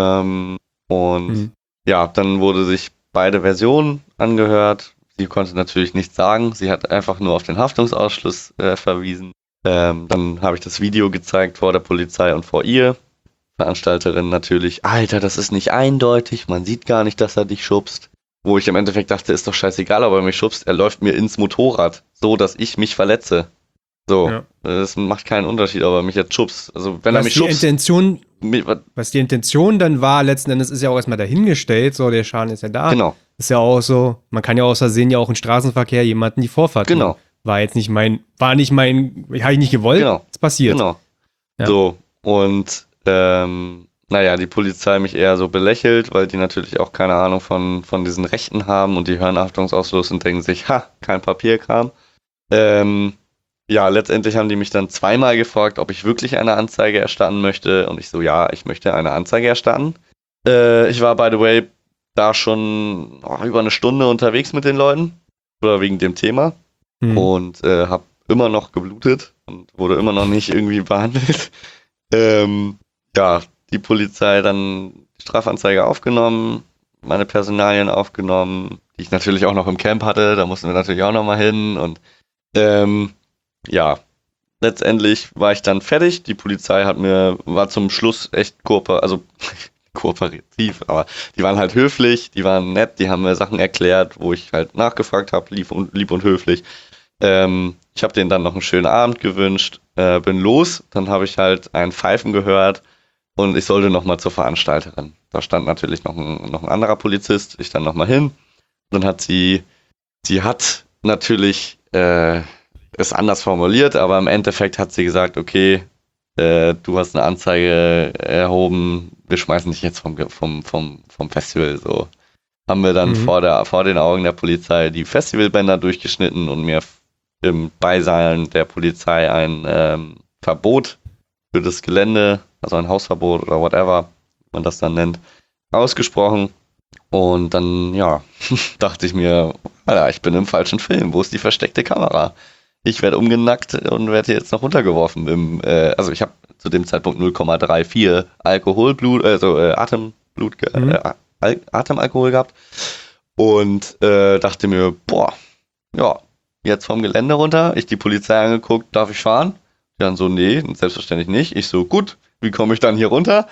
Ja, dann wurde sich beide Versionen angehört. Sie konnte natürlich nichts sagen. Sie hat einfach nur auf den Haftungsausschluss verwiesen. Dann habe ich das Video gezeigt vor der Polizei und vor ihr. Veranstalterin natürlich, Alter, das ist nicht eindeutig, man sieht gar nicht, dass er dich schubst. Wo ich im Endeffekt dachte, ist doch scheißegal, ob er mich schubst, er läuft mir ins Motorrad, so dass ich mich verletze. So, ja. Das macht keinen Unterschied, ob er mich jetzt schubst. Also wenn er mich schubst. Was die Intention dann war, letzten Endes ist ja auch erstmal dahingestellt, so der Schaden ist ja da. Genau. Ist ja auch so, man kann ja aus Versehen ja auch im Straßenverkehr jemanden die Vorfahrt nehmen. Habe ich nicht gewollt, genau. Ist passiert. Genau. Ja. So, und die Polizei mich eher so belächelt, weil die natürlich auch keine Ahnung von diesen Rechten haben und die hören Haftungsausschluss und denken sich, kein Papierkram. Letztendlich haben die mich dann 2-mal gefragt, ob ich wirklich eine Anzeige erstatten möchte und ich so, ja, ich möchte eine Anzeige erstatten. Ich war, by the way, da schon über eine Stunde unterwegs mit den Leuten, oder wegen dem Thema und habe immer noch geblutet und wurde immer noch nicht irgendwie behandelt. Die Polizei dann die Strafanzeige aufgenommen, meine Personalien aufgenommen, die ich natürlich auch noch im Camp hatte, da mussten wir natürlich auch nochmal hin und letztendlich war ich dann fertig. Die Polizei war zum Schluss echt kooperativ, aber die waren halt höflich, die waren nett, die haben mir Sachen erklärt, wo ich halt nachgefragt habe, lieb und höflich. Ich habe denen dann noch einen schönen Abend gewünscht, bin los, dann habe ich halt ein Pfeifen gehört und ich sollte nochmal zur Veranstalterin. Da stand natürlich noch ein anderer Polizist, ich dann nochmal hin. Dann hat sie hat natürlich es anders formuliert, aber im Endeffekt hat sie gesagt, okay, du hast eine Anzeige erhoben, wir schmeißen dich jetzt vom Festival, so. Haben wir dann vor den Augen der Polizei die Festivalbänder durchgeschnitten und mir im Beisein der Polizei ein Verbot für das Gelände, also ein Hausverbot oder whatever, wie man das dann nennt, ausgesprochen. Und dann, ja, dachte ich mir, Alter, ich bin im falschen Film, wo ist die versteckte Kamera? Ich werde umgenackt und werde jetzt noch runtergeworfen. Also ich habe zu dem Zeitpunkt 0,34 Atemalkohol gehabt und dachte mir, boah, ja, jetzt vom Gelände runter, ich die Polizei angeguckt, darf ich fahren? Die dann so, nee, selbstverständlich nicht. Ich so, gut, wie komme ich dann hier runter?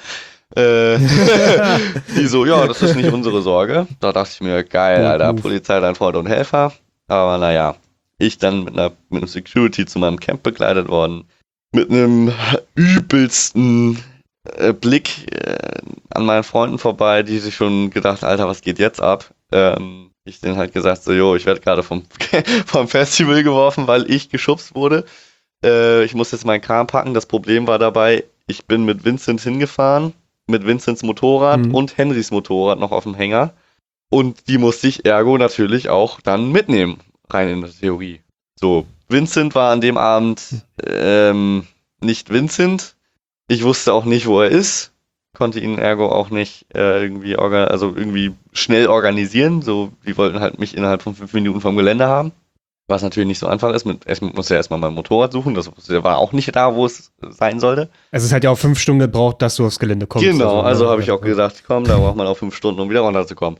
Die so, ja, das ist nicht unsere Sorge. Da dachte ich mir, geil, Alter, Polizei, dein Freund und Helfer. Aber naja, ich dann mit einem Security zu meinem Camp begleitet worden, mit einem übelsten Blick an meinen Freunden vorbei, die sich schon gedacht, Alter, was geht jetzt ab? Ich denen halt gesagt, so, jo, ich werde gerade vom Festival geworfen, weil ich geschubst wurde. Ich muss jetzt meinen Kram packen. Das Problem war dabei, ich bin mit Vincent hingefahren, mit Vincents Motorrad und Henrys Motorrad noch auf dem Hänger. Und die musste ich ergo natürlich auch dann mitnehmen, rein in der Theorie. So, Vincent war an dem Abend nicht Vincent. Ich wusste auch nicht, wo er ist. Konnte ihn ergo auch nicht irgendwie schnell organisieren. So, die wollten halt mich innerhalb von 5 Minuten vom Gelände haben. Was natürlich nicht so einfach ist. Ich musste ja erstmal mein Motorrad suchen. Das war auch nicht da, wo es sein sollte. Also es hat ja auch 5 Stunden gebraucht, dass du aufs Gelände kommst. Genau, also habe ich auch gedacht, komm, da braucht man auch 5 Stunden, um wieder runterzukommen.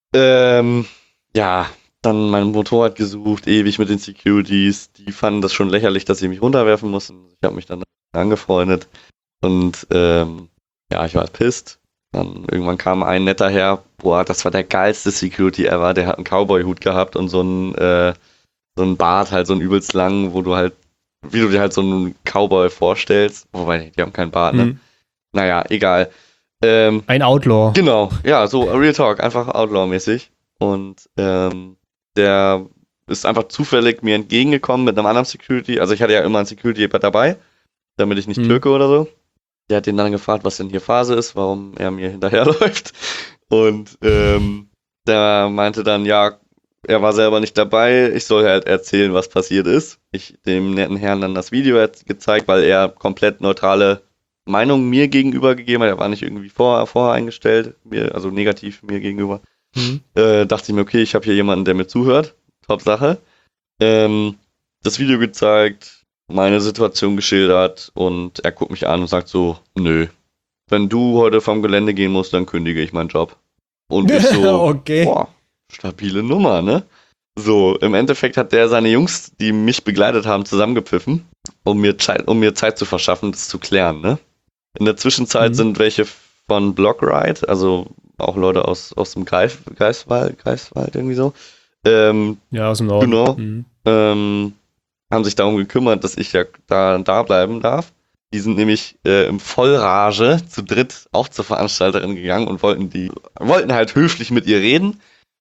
Ja, dann mein Motorrad gesucht, ewig mit den Securities. Die fanden das schon lächerlich, dass sie mich runterwerfen mussten. Ich habe mich dann angefreundet. Und ja, ich war pissed. Dann irgendwann kam ein netter Herr, boah, das war der geilste Security ever. Der hat einen Cowboy-Hut gehabt und so einen Bart, halt so einen übelst langen, wo du halt, wie du dir halt so einen Cowboy vorstellst. Wobei, die haben keinen Bart, ne? Naja, egal. Ein Outlaw. Genau, ja, so Real Talk, einfach Outlaw-mäßig. Und der ist einfach zufällig mir entgegengekommen mit einem anderen Security. Also ich hatte ja immer einen Security dabei, damit ich nicht türke oder so. Der hat ihn dann gefragt, was denn hier Phase ist, warum er mir hinterherläuft. Und der meinte dann, ja, er war selber nicht dabei, ich soll halt erzählen, was passiert ist. Ich dem netten Herrn dann das Video gezeigt, weil er komplett neutrale Meinung mir gegenüber gegeben hat. Er war nicht irgendwie vorher eingestellt, also negativ mir gegenüber. Dachte ich mir, okay, ich habe hier jemanden, der mir zuhört. Top Sache. Das Video gezeigt, meine Situation geschildert und er guckt mich an und sagt so, nö, wenn du heute vom Gelände gehen musst, dann kündige ich meinen Job. Und ich so, okay. Boah, stabile Nummer, ne? So, im Endeffekt hat der seine Jungs, die mich begleitet haben, zusammengepfiffen, um mir Zeit zu verschaffen, das zu klären, ne? In der Zwischenzeit sind welche von Blockride, also auch Leute aus dem Greifswald irgendwie so. Ja, aus dem Norden. Genau. Haben sich darum gekümmert, dass ich ja da bleiben darf. Die sind nämlich im Vollrage zu dritt auch zur Veranstalterin gegangen und wollten halt höflich mit ihr reden.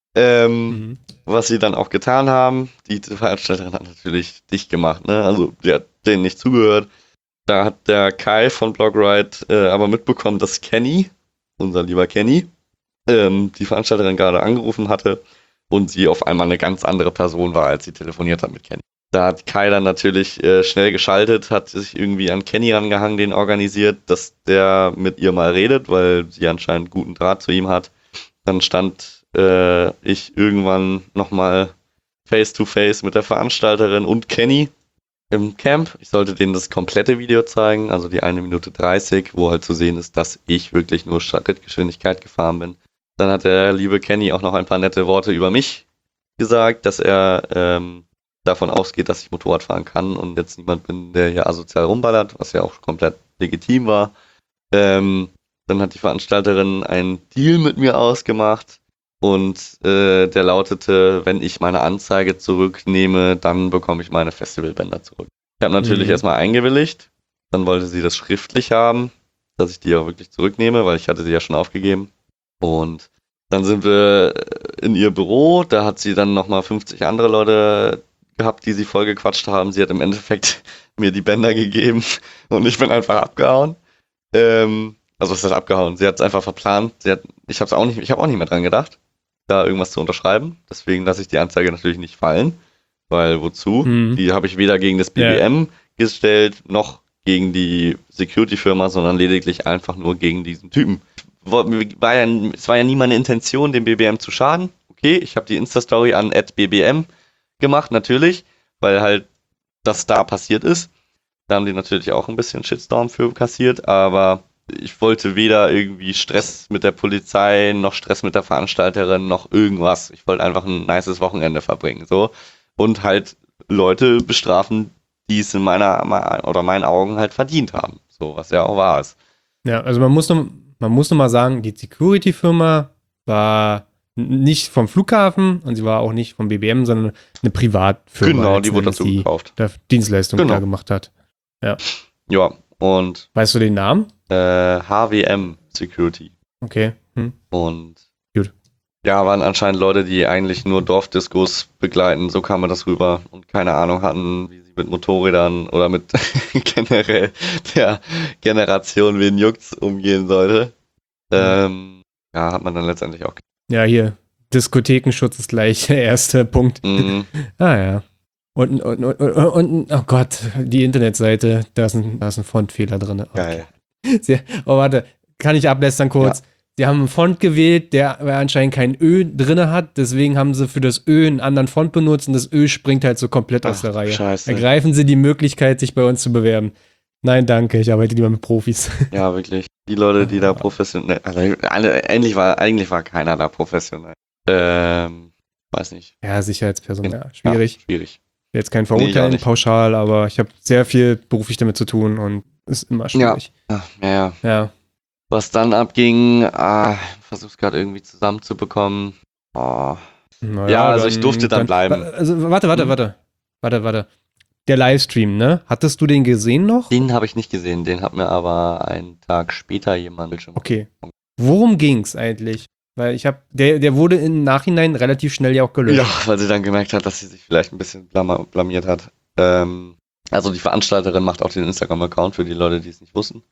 Was sie dann auch getan haben. Die Veranstalterin hat natürlich dicht gemacht, ne? Also die hat denen nicht zugehört. Da hat der Kai von Blockride aber mitbekommen, dass Kenny, unser lieber Kenny, die Veranstalterin gerade angerufen hatte und sie auf einmal eine ganz andere Person war, als sie telefoniert hat mit Kenny. Da hat Kai dann natürlich schnell geschaltet, hat sich irgendwie an Kenny rangehangen, den organisiert, dass der mit ihr mal redet, weil sie anscheinend guten Draht zu ihm hat. Dann stand ich irgendwann nochmal face-to-face mit der Veranstalterin und Kenny im Camp. Ich sollte denen das komplette Video zeigen, also die 1 Minute 30, wo halt zu sehen ist, dass ich wirklich nur Schrittgeschwindigkeit gefahren bin. Dann hat der liebe Kenny auch noch ein paar nette Worte über mich gesagt, dass er davon ausgeht, dass ich Motorrad fahren kann und jetzt niemand bin, der hier asozial rumballert, was ja auch komplett legitim war. Dann hat die Veranstalterin einen Deal mit mir ausgemacht und der lautete, wenn ich meine Anzeige zurücknehme, dann bekomme ich meine Festivalbänder zurück. Ich habe natürlich erstmal eingewilligt, dann wollte sie das schriftlich haben, dass ich die auch wirklich zurücknehme, weil ich hatte sie ja schon aufgegeben. Und dann sind wir in ihr Büro, da hat sie dann nochmal 50 andere Leute gehabt, die sie voll gequatscht haben. Sie hat im Endeffekt mir die Bänder gegeben und ich bin einfach abgehauen. Also es ist abgehauen. Sie hat es einfach verplant. Ich habe auch nicht mehr dran gedacht, da irgendwas zu unterschreiben. Deswegen lasse ich die Anzeige natürlich nicht fallen. Weil wozu? Die habe ich weder gegen das BBM gestellt, noch gegen die Security-Firma, sondern lediglich einfach nur gegen diesen Typen. Es war ja nie meine Intention, dem BBM zu schaden. Okay, ich habe die Insta-Story an @bbm gemacht, natürlich, weil halt das da passiert ist. Da haben die natürlich auch ein bisschen Shitstorm für kassiert, aber ich wollte weder irgendwie Stress mit der Polizei, noch Stress mit der Veranstalterin, noch irgendwas. Ich wollte einfach ein nices Wochenende verbringen, so. Und halt Leute bestrafen, die es in meinen Augen halt verdient haben. So, was ja auch wahr ist. Ja, also man muss noch mal sagen, die Security-Firma war nicht vom Flughafen und sie war auch nicht vom BBM, sondern eine Privatfirma. Genau, die wurde dazu gekauft. Die Dienstleistung klar gemacht hat. Ja. Ja, und weißt du den Namen? HWM Security. Okay. Und gut. Ja, waren anscheinend Leute, die eigentlich nur Dorfdiskos begleiten, so kam mir das rüber und keine Ahnung hatten, wie sie mit Motorrädern oder mit generell der Generation wen juckt's umgehen sollte. Ja, hat man dann letztendlich auch. Ja, hier, Diskothekenschutz ist gleich der erste Punkt. Mhm. Ja. Und, oh Gott, die Internetseite, da ist ein Fontfehler drin. Okay. Geil. Warte, kann ich ablästern kurz? Ja. Sie haben einen Font gewählt, der anscheinend kein Ö drin hat, deswegen haben sie für das Ö einen anderen Font benutzt und das Ö springt halt so komplett aus der Reihe. Scheiße. Ergreifen Sie die Möglichkeit, sich bei uns zu bewerben. Nein, danke, ich arbeite lieber mit Profis. Ja, wirklich. Die Leute, die da professionell, also eigentlich war keiner da professionell. Weiß nicht. Ja, Sicherheitsperson, ja, schwierig. Ja, schwierig. Jetzt kein Verurteilen pauschal, aber ich habe sehr viel beruflich damit zu tun und ist immer schwierig. Ja. Was dann abging, versuch's gerade irgendwie zusammenzubekommen. Ja, also ich durfte dann bleiben. Also warte. Der Livestream, ne? Hattest du den gesehen noch? Den habe ich nicht gesehen, den hat mir aber einen Tag später jemand Bildschirm. Okay. Worum ging's eigentlich? Weil der wurde im Nachhinein relativ schnell ja auch gelöscht. Ja, weil sie dann gemerkt hat, dass sie sich vielleicht ein bisschen blamiert hat. Also die Veranstalterin macht auch den Instagram-Account für die Leute, die es nicht wussten.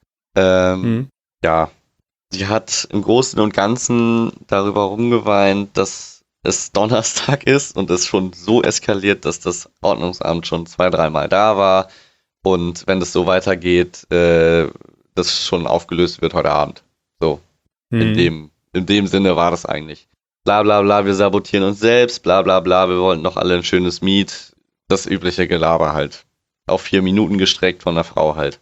Ja, sie hat im Großen und Ganzen darüber rumgeweint, dass es Donnerstag ist und es schon so eskaliert, dass das Ordnungsamt schon 2-3 Mal da war und wenn das so weitergeht, das schon aufgelöst wird heute Abend. So, in dem Sinne war das eigentlich. Bla bla bla, wir sabotieren uns selbst, bla bla bla, wir wollten noch alle ein schönes Meet, das übliche Gelaber halt. Auf 4 Minuten gestreckt von der Frau halt.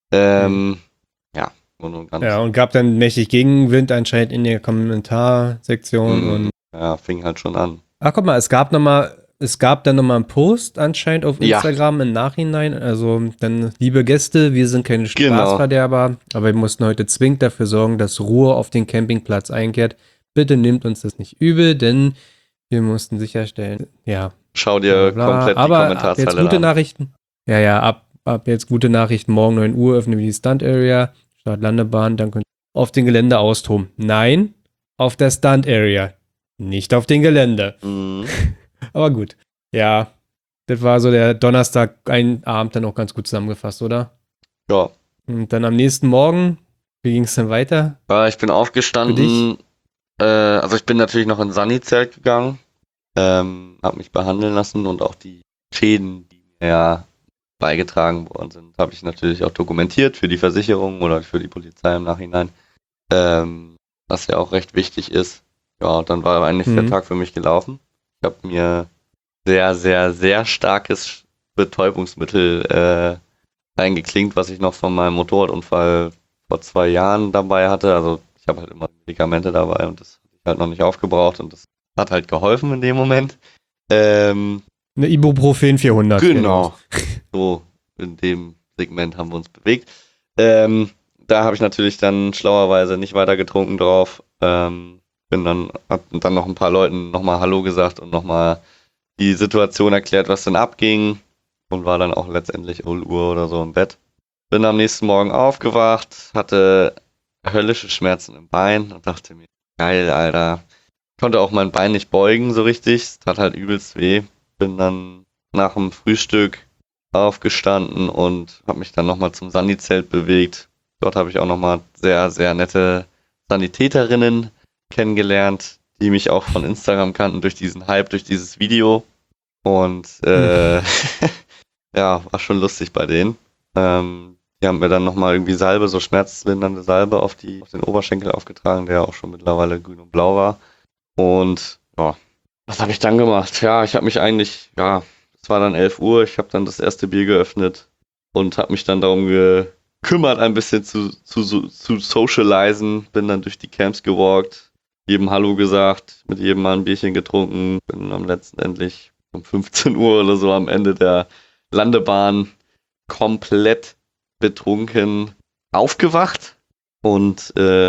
Und gab dann mächtig Gegenwind anscheinend in der Kommentarsektion und ja, fing halt schon an. Ach, guck mal, es gab dann nochmal einen Post anscheinend auf Instagram im Nachhinein. Also dann, liebe Gäste, wir sind keine Spaßverderber, aber wir mussten heute zwingend dafür sorgen, dass Ruhe auf den Campingplatz einkehrt. Bitte nehmt uns das nicht übel, denn wir mussten sicherstellen, ja. Schau dir komplett die Kommentarzeile an. Jetzt gute Nachrichten. Ja, ab jetzt gute Nachrichten. Morgen 9 Uhr öffnen wir die Stunt-Area, Start-Landebahn, dann könnt ihr auf den Gelände austoben. Nein, auf der Stunt-Area. Nicht auf dem Gelände. Aber gut. Ja, das war so der Donnerstag, ein Abend dann auch ganz gut zusammengefasst, oder? Ja. Und dann am nächsten Morgen, wie ging es dann weiter? Ich bin aufgestanden. Also ich bin natürlich noch ins Sani-Zelt gegangen. Hab mich behandeln lassen und auch die Schäden, die mir ja beigetragen worden sind, habe ich natürlich auch dokumentiert für die Versicherung oder für die Polizei im Nachhinein. Was ja auch recht wichtig ist. Ja, dann war eigentlich der Tag für mich gelaufen. Ich habe mir sehr, sehr, sehr starkes Betäubungsmittel eingeklinkt, was ich noch von meinem Motorradunfall vor 2 Jahren dabei hatte. Also ich habe halt immer Medikamente dabei und das habe ich halt noch nicht aufgebraucht und das hat halt geholfen in dem Moment. Eine Ibuprofen 400. Genau. So in dem Segment haben wir uns bewegt. Da habe ich natürlich dann schlauerweise nicht weiter getrunken drauf. Hab dann noch ein paar Leuten nochmal Hallo gesagt und nochmal die Situation erklärt, was denn abging und war dann auch letztendlich 0 Uhr oder so im Bett. Bin am nächsten Morgen aufgewacht, hatte höllische Schmerzen im Bein und dachte mir, geil, Alter. Konnte auch mein Bein nicht beugen so richtig, es tat halt übelst weh. Bin dann nach dem Frühstück aufgestanden und habe mich dann nochmal zum Sani-Zelt bewegt. Dort habe ich auch nochmal sehr, sehr nette Sanitäterinnen kennengelernt, die mich auch von Instagram kannten durch diesen Hype, durch dieses Video. Und ja, war schon lustig bei denen. Die haben mir dann nochmal irgendwie Salbe, so schmerzlindernde Salbe auf den Oberschenkel aufgetragen, der auch schon mittlerweile grün und blau war. Und ja, was habe ich dann gemacht? Ja, ich habe mich eigentlich, es war dann 11 Uhr, ich habe dann das erste Bier geöffnet und habe mich dann darum gekümmert, ein bisschen zu socialisen. Bin dann durch die Camps gewalkt, jedem Hallo gesagt, mit jedem mal ein Bierchen getrunken. Bin am letztendlich um 15 Uhr oder so am Ende der Landebahn komplett betrunken aufgewacht. Und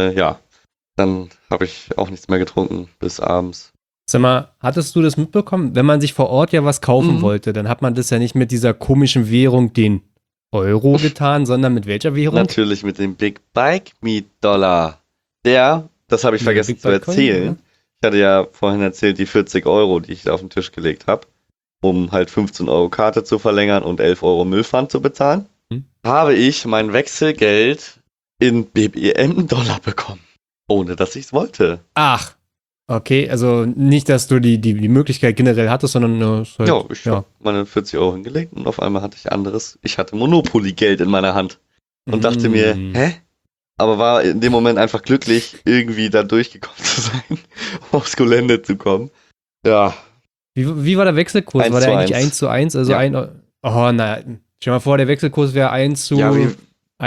dann habe ich auch nichts mehr getrunken bis abends. Sag mal, hattest du das mitbekommen? Wenn man sich vor Ort ja was kaufen wollte, dann hat man das ja nicht mit dieser komischen Währung, den Euro, getan, sondern mit welcher Währung? Natürlich mit dem Big Bike Meat Dollar. Das habe ich vergessen zu erzählen. Coin, ja. Ich hatte ja vorhin erzählt, die 40 Euro, die ich da auf den Tisch gelegt habe, um halt 15 Euro Karte zu verlängern und 11 Euro Müllpfand zu bezahlen, habe ich mein Wechselgeld in BBM-Dollar bekommen. Ohne, dass ich es wollte. Ach, okay, also nicht, dass du die Möglichkeit generell hattest, sondern halt, ja, ich habe meine 40 Euro hingelegt und auf einmal hatte ich hatte Monopoly-Geld in meiner Hand und dachte mir, hä? Aber war in dem Moment einfach glücklich, irgendwie da durchgekommen zu sein, um aufs Gelände zu kommen. Ja. Wie war der Wechselkurs? War der eigentlich 1:1? Also stell dir mal vor, der Wechselkurs wäre 1:37,8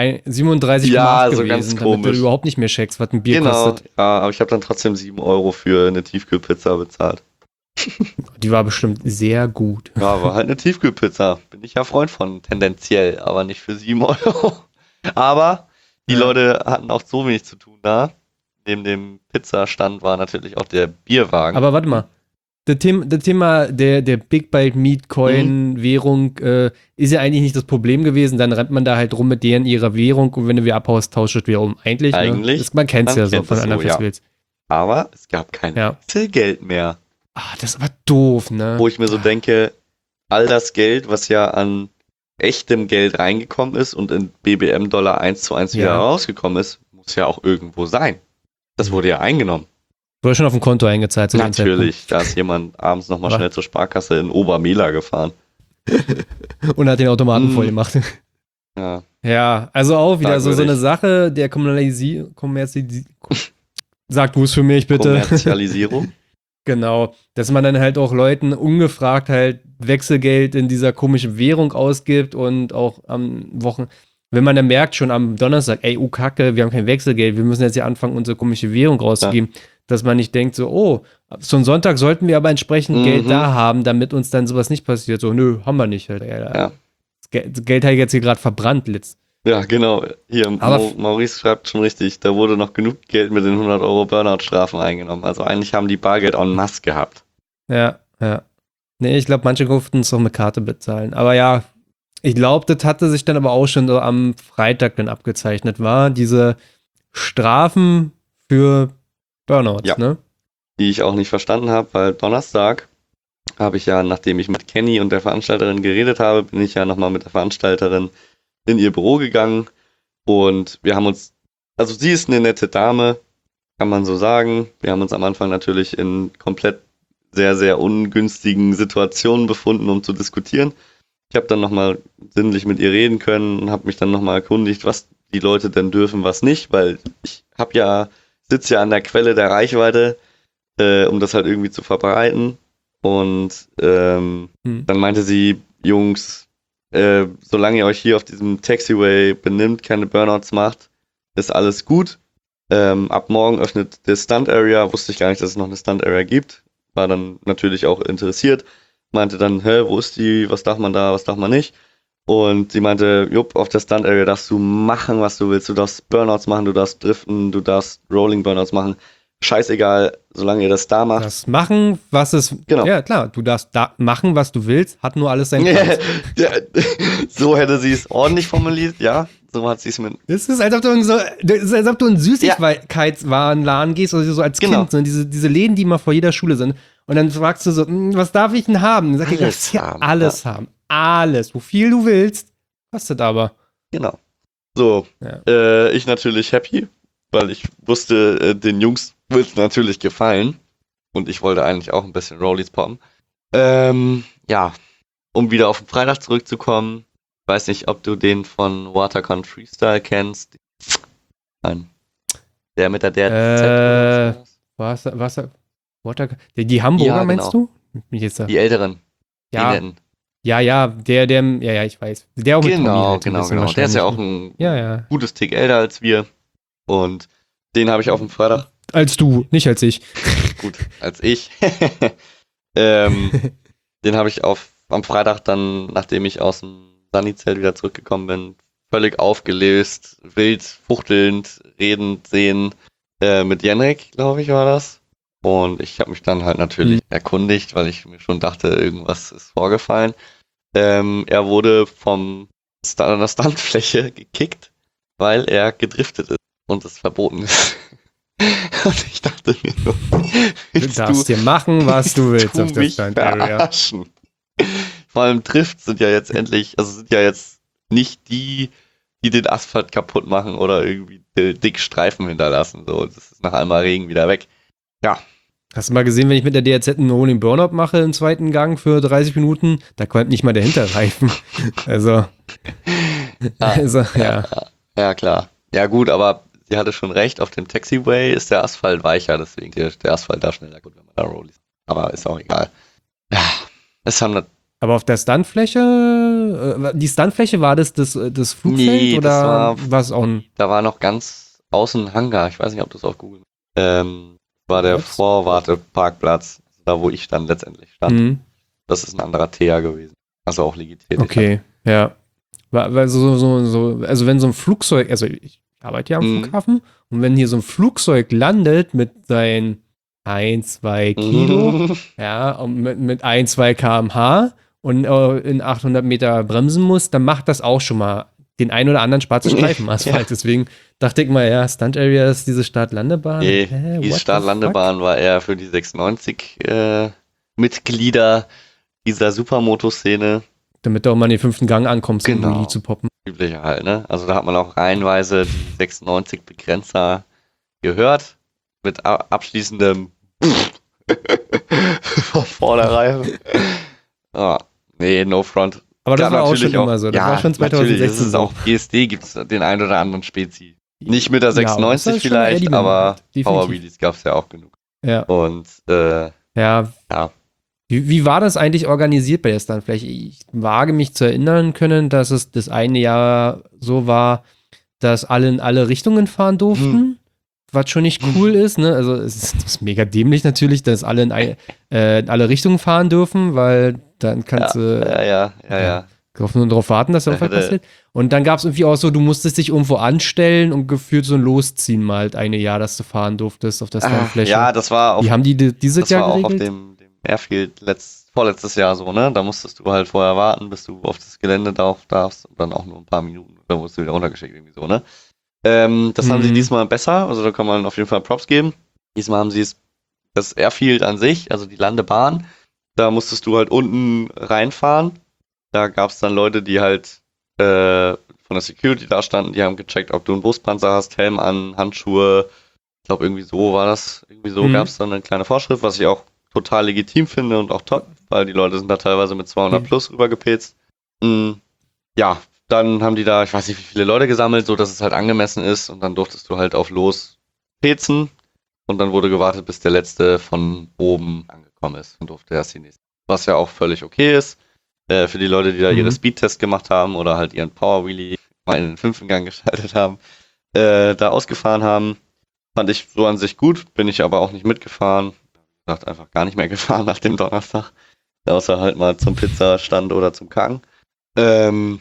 so gewesen, ganz damit komisch. du überhaupt nicht mehr checkst, was ein Bier kostet. Ja, aber ich habe dann trotzdem 7 Euro für eine Tiefkühlpizza bezahlt. Die war bestimmt sehr gut. Ja, war halt eine Tiefkühlpizza. Bin ich ja Freund von, tendenziell, aber nicht für 7 Euro. Aber die Leute hatten auch so wenig zu tun da. Neben dem Pizzastand war natürlich auch der Bierwagen. Aber warte mal. Das Thema der Big Bite Meat Coin Währung ist ja eigentlich nicht das Problem gewesen. Dann rennt man da halt rum mit deren ihrer Währung und wenn du wieder abhaust, tauscht es wieder um. Eigentlich ne? Man kennt es ja so von anderen Festivals. Aber es gab kein Wechselgeld mehr. Ah, das war doof, ne? Wo ich mir so denke, all das Geld, was ja an echtem Geld reingekommen ist und in BBM-Dollar 1:1 wieder rausgekommen ist, muss ja auch irgendwo sein. Das wurde ja eingenommen. Wurde schon auf dem Konto eingezahlt. Natürlich, da ist jemand abends nochmal schnell zur Sparkasse in Obermehler gefahren. Und hat den Automaten voll gemacht. Ja, also auch wieder so eine Sache der Sag du es für mich, bitte. Kommerzialisierung. Genau, dass man dann halt auch Leuten ungefragt halt Wechselgeld in dieser komischen Währung ausgibt und auch am wenn man dann merkt schon am Donnerstag, ey, Kacke, wir haben kein Wechselgeld, wir müssen jetzt hier anfangen, unsere komische Währung rauszugeben, dass man nicht denkt so, zum Sonntag sollten wir aber entsprechend Geld da haben, damit uns dann sowas nicht passiert. So, nö, haben wir nicht. Halt, das Geld habe ich jetzt hier gerade verbrannt. Ja, genau. Hier, Maurice schreibt schon richtig, da wurde noch genug Geld mit den 100 Euro Burnout-Strafen eingenommen. Also eigentlich haben die Bargeld en masse gehabt. Ja. Nee, ich glaube, manche durften es auch mit Karte bezahlen. Aber ja, ich glaube, das hatte sich dann aber auch schon so am Freitag dann abgezeichnet, war diese Strafen für Burnouts, ne? Die ich auch nicht verstanden habe, weil Donnerstag habe ich ja, nachdem ich mit Kenny und der Veranstalterin geredet habe, bin ich ja nochmal mit der Veranstalterin in ihr Büro gegangen und wir haben uns, also sie ist eine nette Dame, kann man so sagen. Wir haben uns am Anfang natürlich in komplett sehr, sehr ungünstigen Situationen befunden, um zu diskutieren. Ich habe dann nochmal sinnlich mit ihr reden können und habe mich dann nochmal erkundigt, was die Leute denn dürfen, was nicht, weil ich sitze ja an der Quelle der Reichweite, um das halt irgendwie zu verbreiten. Und dann meinte sie, Jungs, solange ihr euch hier auf diesem Taxiway benimmt, keine Burnouts macht, ist alles gut. Ab morgen öffnet die Stunt Area, wusste ich gar nicht, dass es noch eine Stunt Area gibt. War dann natürlich auch interessiert. Meinte dann, wo ist die, was darf man da, was darf man nicht? Und sie meinte, jupp, auf der Stunt Area darfst du machen, was du willst. Du darfst Burnouts machen, du darfst driften, du darfst Rolling Burnouts machen. Scheißegal, solange ihr das da macht. Das machen, was es... Genau. Ja, klar, du darfst da machen, was du willst, hat nur alles seinen Preis. So hätte sie es ordentlich formuliert, ja. So hat sie es mit. Das ist, als ob du in Süßigkeitswarenladen gehst oder so als Kind. So, diese Läden, die immer vor jeder Schule sind. Und dann fragst du so, was darf ich denn haben? Dann sag ich, du darfst hier alles haben. Alles. Wo viel du willst, kostet aber. Genau. So, ich natürlich happy, weil ich wusste, den Jungs wird es natürlich gefallen. Und ich wollte eigentlich auch ein bisschen Rollies poppen. Ja, um wieder auf den Freitag zurückzukommen. Ich weiß nicht, ob du den von Watercon Freestyle kennst. Nein. Der mit der DZ. Die Hamburger, ja, meinst genau. du? Die Älteren. Ja. Die netten. Ja, ich weiß. Der auch mit Tommy halt genau. Der ist ja auch ein gutes Tick älter als wir. Und den habe ich auf dem Freitag. Als du, nicht als ich. Gut, als ich. Den habe ich am Freitag dann, nachdem ich aus dem Sunny-Zelt wieder zurückgekommen bin, völlig aufgelöst, wild, fuchtelnd, redend, sehen, mit Jenrik, glaube ich, war das. Und ich habe mich dann halt natürlich erkundigt, weil ich mir schon dachte, irgendwas ist vorgefallen. Er wurde von der Standfläche gekickt, weil er gedriftet ist und es verboten ist. Und ich dachte mir nur, du darfst dir machen, was du willst auf der Stand Area. Vor allem Drifts sind ja jetzt nicht die den Asphalt kaputt machen oder irgendwie dick Streifen hinterlassen. So, das ist nach einmal Regen wieder weg. Ja. Hast du mal gesehen, wenn ich mit der DRZ einen Rolling Burnout mache im zweiten Gang für 30 Minuten, da qualmt nicht mal der Hinterreifen. Ja, klar. Ja gut, aber sie hatte schon recht, auf dem Taxiway ist der Asphalt weicher, deswegen der Asphalt da schneller gut, wenn man da rollt. Aber ist auch egal. Ja, aber auf der Stuntfläche, die Stuntfläche, war das Flugfeld oder war es auch ein... Da war noch ganz außen Hangar, ich weiß nicht, ob du es auf Google war der Vorwarteparkplatz, da wo ich dann letztendlich stand. Mhm. Das ist ein anderer TEA gewesen. Also auch legitimiert. Okay, ja. Weil also wenn so ein Flugzeug, also ich arbeite ja am Flughafen, und wenn hier so ein Flugzeug landet mit seinen 1-2 Kilo, ja, und mit 1-2 km/h und in 800 Meter bremsen muss, dann macht das auch schon mal den ein oder anderen schwarzen Streifen Asphalt. Ja. Deswegen dachte ich mal, ja, Stunt Area ist diese Start-Landebahn. Nee, die Start-Landebahn war eher für die 96 Mitglieder dieser Supermoto-Szene. Damit du auch mal in den 5. Gang ankommst, um Wheelie zu poppen. Übliche halt, ne? Also da hat man auch reihenweise die 96 Begrenzer gehört. Mit abschließendem von vornherein. Nee, No Front. Aber das war auch schon immer so. Das war schon 2016. Das ist auch GSD, gibt es den einen oder anderen Spezi. Nicht mit der 96 vielleicht, aber Power Wheelies gab es ja auch genug. Ja. Und ja. Wie war das eigentlich organisiert bei der Stuntfläche? Ich wage mich zu erinnern können, dass es das eine Jahr so war, dass alle in alle Richtungen fahren durften. Was schon nicht cool ist, ne? Also es ist mega dämlich natürlich, dass alle in alle Richtungen fahren dürfen, weil dann kannst du nur darauf warten, dass irgendwas passiert. Und dann gab es irgendwie auch so, du musstest dich irgendwo anstellen und gefühlt so ein Losziehen mal halt eine Jahr, dass du fahren durftest auf der Stuntfläche. Ja, das war auch. Wie haben die dieses Jahr geregelt? Auch auf dem Airfield vorletztes Jahr so, ne? Da musstest du halt vorher warten, bis du auf das Gelände darfst und dann auch nur ein paar Minuten, da wurdest du wieder runtergeschickt, irgendwie so, ne? Das haben sie diesmal besser, also da kann man auf jeden Fall Props geben. Diesmal haben sie das Airfield an sich, also die Landebahn, da musstest du halt unten reinfahren. Da gab es dann Leute, die halt von der Security da standen, die haben gecheckt, ob du einen Brustpanzer hast, Helm an, Handschuhe. Ich glaube, irgendwie so war das. Irgendwie so gab es dann eine kleine Vorschrift, was ich auch total legitim finde und auch top, weil die Leute sind da teilweise mit 200 plus rübergepetzt. Ja, dann haben die da, ich weiß nicht, wie viele Leute gesammelt, so dass es halt angemessen ist, und dann durftest du halt auf los petzen und dann wurde gewartet, bis der letzte von oben angekommen ist und durfte erst die nächste. Was ja auch völlig okay ist, für die Leute, die da ihre Speedtests gemacht haben oder halt ihren Power Wheelie mal in den 5. Gang geschaltet haben, da ausgefahren haben. Fand ich so an sich gut, bin ich aber auch nicht mitgefahren. Wie gesagt, einfach gar nicht mehr gefahren nach dem Donnerstag. Außer halt mal zum Pizzastand oder zum Kacken. Dann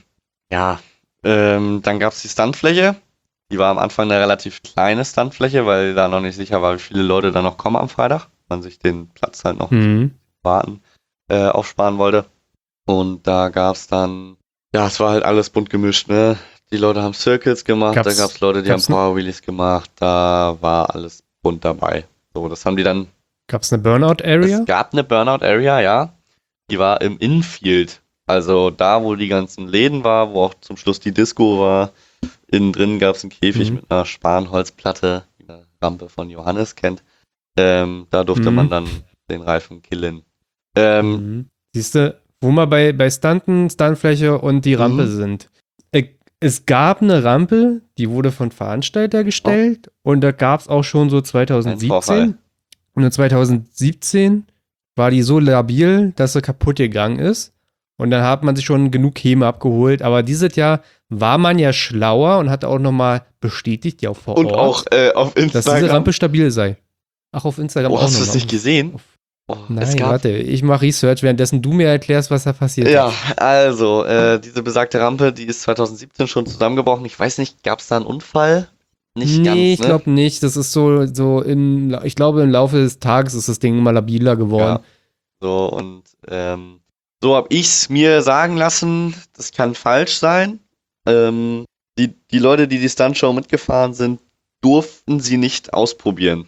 gab es die Stuntfläche. Die war am Anfang eine relativ kleine Stuntfläche, weil da noch nicht sicher war, wie viele Leute da noch kommen am Freitag. Man sich den Platz halt noch warten aufsparen wollte. Und da gab es dann, ja, es war halt alles bunt gemischt, ne? die Leute haben Circles gemacht, da gab es Leute, die haben Power Wheelies gemacht, da war alles bunt dabei. So, das haben die dann. Gab es eine Burnout-Area? Es gab eine Burnout-Area, ja. Die war im Infield. Also da, wo die ganzen Läden war, wo auch zum Schluss die Disco war. Innen drin gab es einen Käfig mit einer Spanholzplatte, die eine Rampe von Johannes kennt. Da durfte man dann den Reifen killen. Siehst du, wo wir bei Stunten, Stuntfläche und die Rampe sind. Es gab eine Rampe, die wurde von Veranstalter gestellt und da gab es auch schon so 2017. Und 2017 war die so labil, dass sie kaputt gegangen ist. Und dann hat man sich schon genug Häme abgeholt. Aber dieses Jahr war man ja schlauer und hat auch nochmal bestätigt, ja auch vor Ort, und auch auf Instagram, dass diese Rampe stabil sei. Ach, auf Instagram auch noch. Hast du es nicht gesehen? Nein, warte, ich mache Research, währenddessen du mir erklärst, was da passiert ist. Ja, also, diese besagte Rampe, die ist 2017 schon zusammengebrochen. Ich weiß nicht, gab es da einen Unfall? Nicht ganz, ich glaube nicht. Das ist ich glaube, im Laufe des Tages ist das Ding immer labiler geworden. Ja. So, und so habe ich es mir sagen lassen, das kann falsch sein. Die Leute, die Stuntshow mitgefahren sind, durften sie nicht ausprobieren.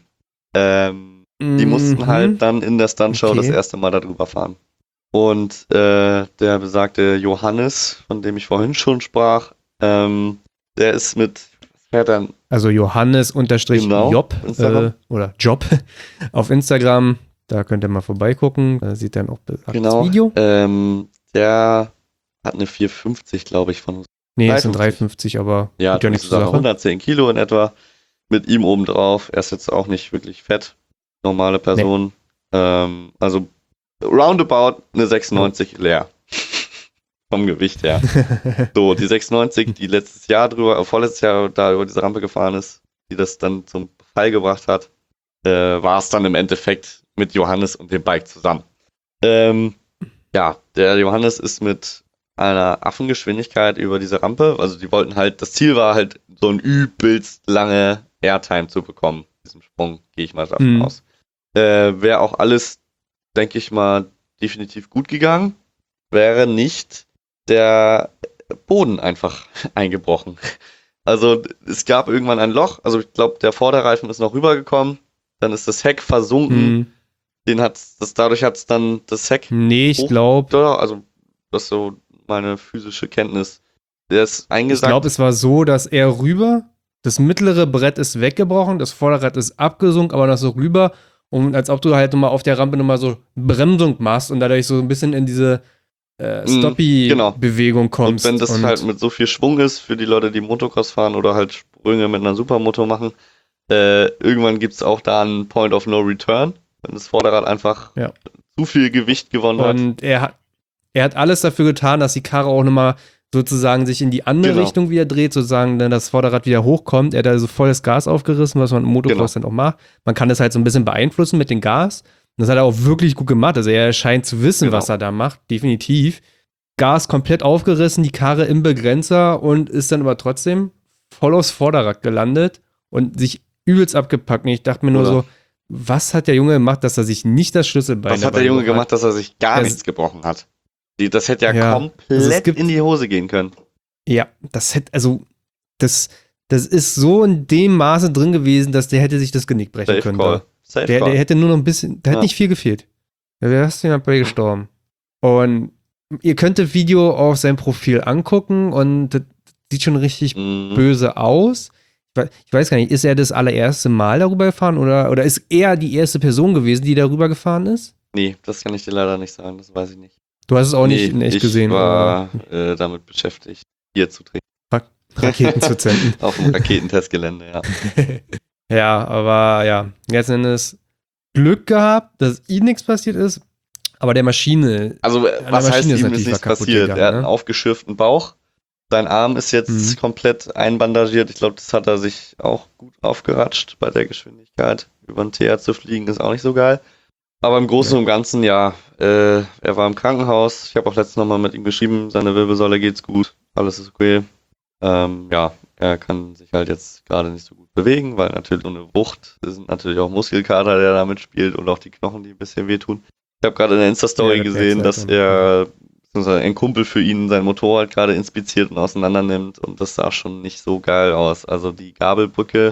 Die mussten halt dann in der Stuntshow das erste Mal darüber fahren. Und der besagte Johannes, von dem ich vorhin schon sprach, der ist mit, also Johannes Job oder Job auf Instagram, da könnt ihr mal vorbeigucken, da sieht dann auch das Video. Der hat eine 450, glaube ich, von uns. Nee, es sind 350, aber ja, nichts zu sagen. 110 Kilo in etwa mit ihm oben drauf. Er ist jetzt auch nicht wirklich fett. Normale Person. Nee. Also roundabout eine 96 leer. Vom Gewicht her. So, die 96, die vorletztes Jahr da über diese Rampe gefahren ist, die das dann zum Fall gebracht hat, war es dann im Endeffekt mit Johannes und dem Bike zusammen. Ja, der Johannes ist mit einer Affengeschwindigkeit über diese Rampe, also die wollten halt, das Ziel war halt, so ein übelst lange Airtime zu bekommen. Diesen Sprung gehe ich mal davon aus. Wäre auch alles, denke ich mal, definitiv gut gegangen. Wäre nicht der Boden einfach eingebrochen. Also es gab irgendwann ein Loch, also ich glaube, der Vorderreifen ist noch rübergekommen, dann ist das Heck versunken, dadurch hat es dann das Heck ich glaube, also das ist so meine physische Kenntnis, der ist eingesackt. Ich glaube, es war so, dass er rüber, das mittlere Brett ist weggebrochen, das Vorderrad ist abgesunken, aber noch so rüber und als ob du halt nochmal auf der Rampe nochmal so Bremsung machst und dadurch so ein bisschen in diese Stoppy-Bewegung kommst. Und wenn das halt mit so viel Schwung ist, für die Leute, die Motocross fahren oder halt Sprünge mit einer Supermoto machen, irgendwann gibt es auch da einen Point of No Return, wenn das Vorderrad einfach zu viel Gewicht gewonnen hat. Und er hat alles dafür getan, dass die Karre auch nochmal sozusagen sich in die andere Richtung wieder dreht, sozusagen, wenn das Vorderrad wieder hochkommt. Er hat also volles Gas aufgerissen, was man im Motocross dann auch macht. Man kann das halt so ein bisschen beeinflussen mit dem Gas. Und das hat er auch wirklich gut gemacht. Also er scheint zu wissen, was er da macht, definitiv. Gas komplett aufgerissen, die Karre im Begrenzer und ist dann aber trotzdem voll aufs Vorderrad gelandet und sich übelst abgepackt. Und ich dachte mir nur so, was hat der Junge gemacht, dass er sich nicht das Schlüsselbein Was hat der Junge gemacht, dass er sich gar nichts gebrochen hat? Das hätte komplett in die Hose gehen können. Ja, das ist so in dem Maße drin gewesen, dass der hätte sich das Genick brechen können. Der hätte nur noch ein bisschen, da hätte nicht viel gefehlt. Da wäre es jemand bei gestorben. Und ihr könnt das Video auf seinem Profil angucken und das sieht schon richtig böse aus. Ich weiß gar nicht, ist er das allererste Mal darüber gefahren oder ist er die erste Person gewesen, die darüber gefahren ist? Nee, das kann ich dir leider nicht sagen, das weiß ich nicht. Du hast es auch nicht in echt gesehen? Ich war damit beschäftigt, Bier zu trinken. Raketen zu zünden. Auf dem Raketentestgelände, ja. Ja, aber ja, letzten Endes Glück gehabt, dass ihm nichts passiert ist, aber der Maschine. Also, was heißt ihm ist nichts passiert? Gegangen, er hat einen aufgeschürften Bauch. Sein Arm ist jetzt komplett einbandagiert. Ich glaube, das hat er sich auch gut aufgeratscht bei der Geschwindigkeit. Über den Teer zu fliegen ist auch nicht so geil. Aber im Großen und Ganzen, er war im Krankenhaus. Ich habe auch letztens nochmal mit ihm geschrieben, seine Wirbelsäule geht's gut, alles ist okay. Er kann sich halt jetzt gerade nicht so gut bewegen, weil natürlich ohne Wucht sind natürlich auch Muskelkater, der da mitspielt und auch die Knochen, die ein bisschen wehtun. Ich habe gerade in der Insta-Story gesehen, dass er beziehungsweise ein Kumpel für ihn sein Motorrad gerade inspiziert und auseinander nimmt und das sah schon nicht so geil aus. Also die Gabelbrücke,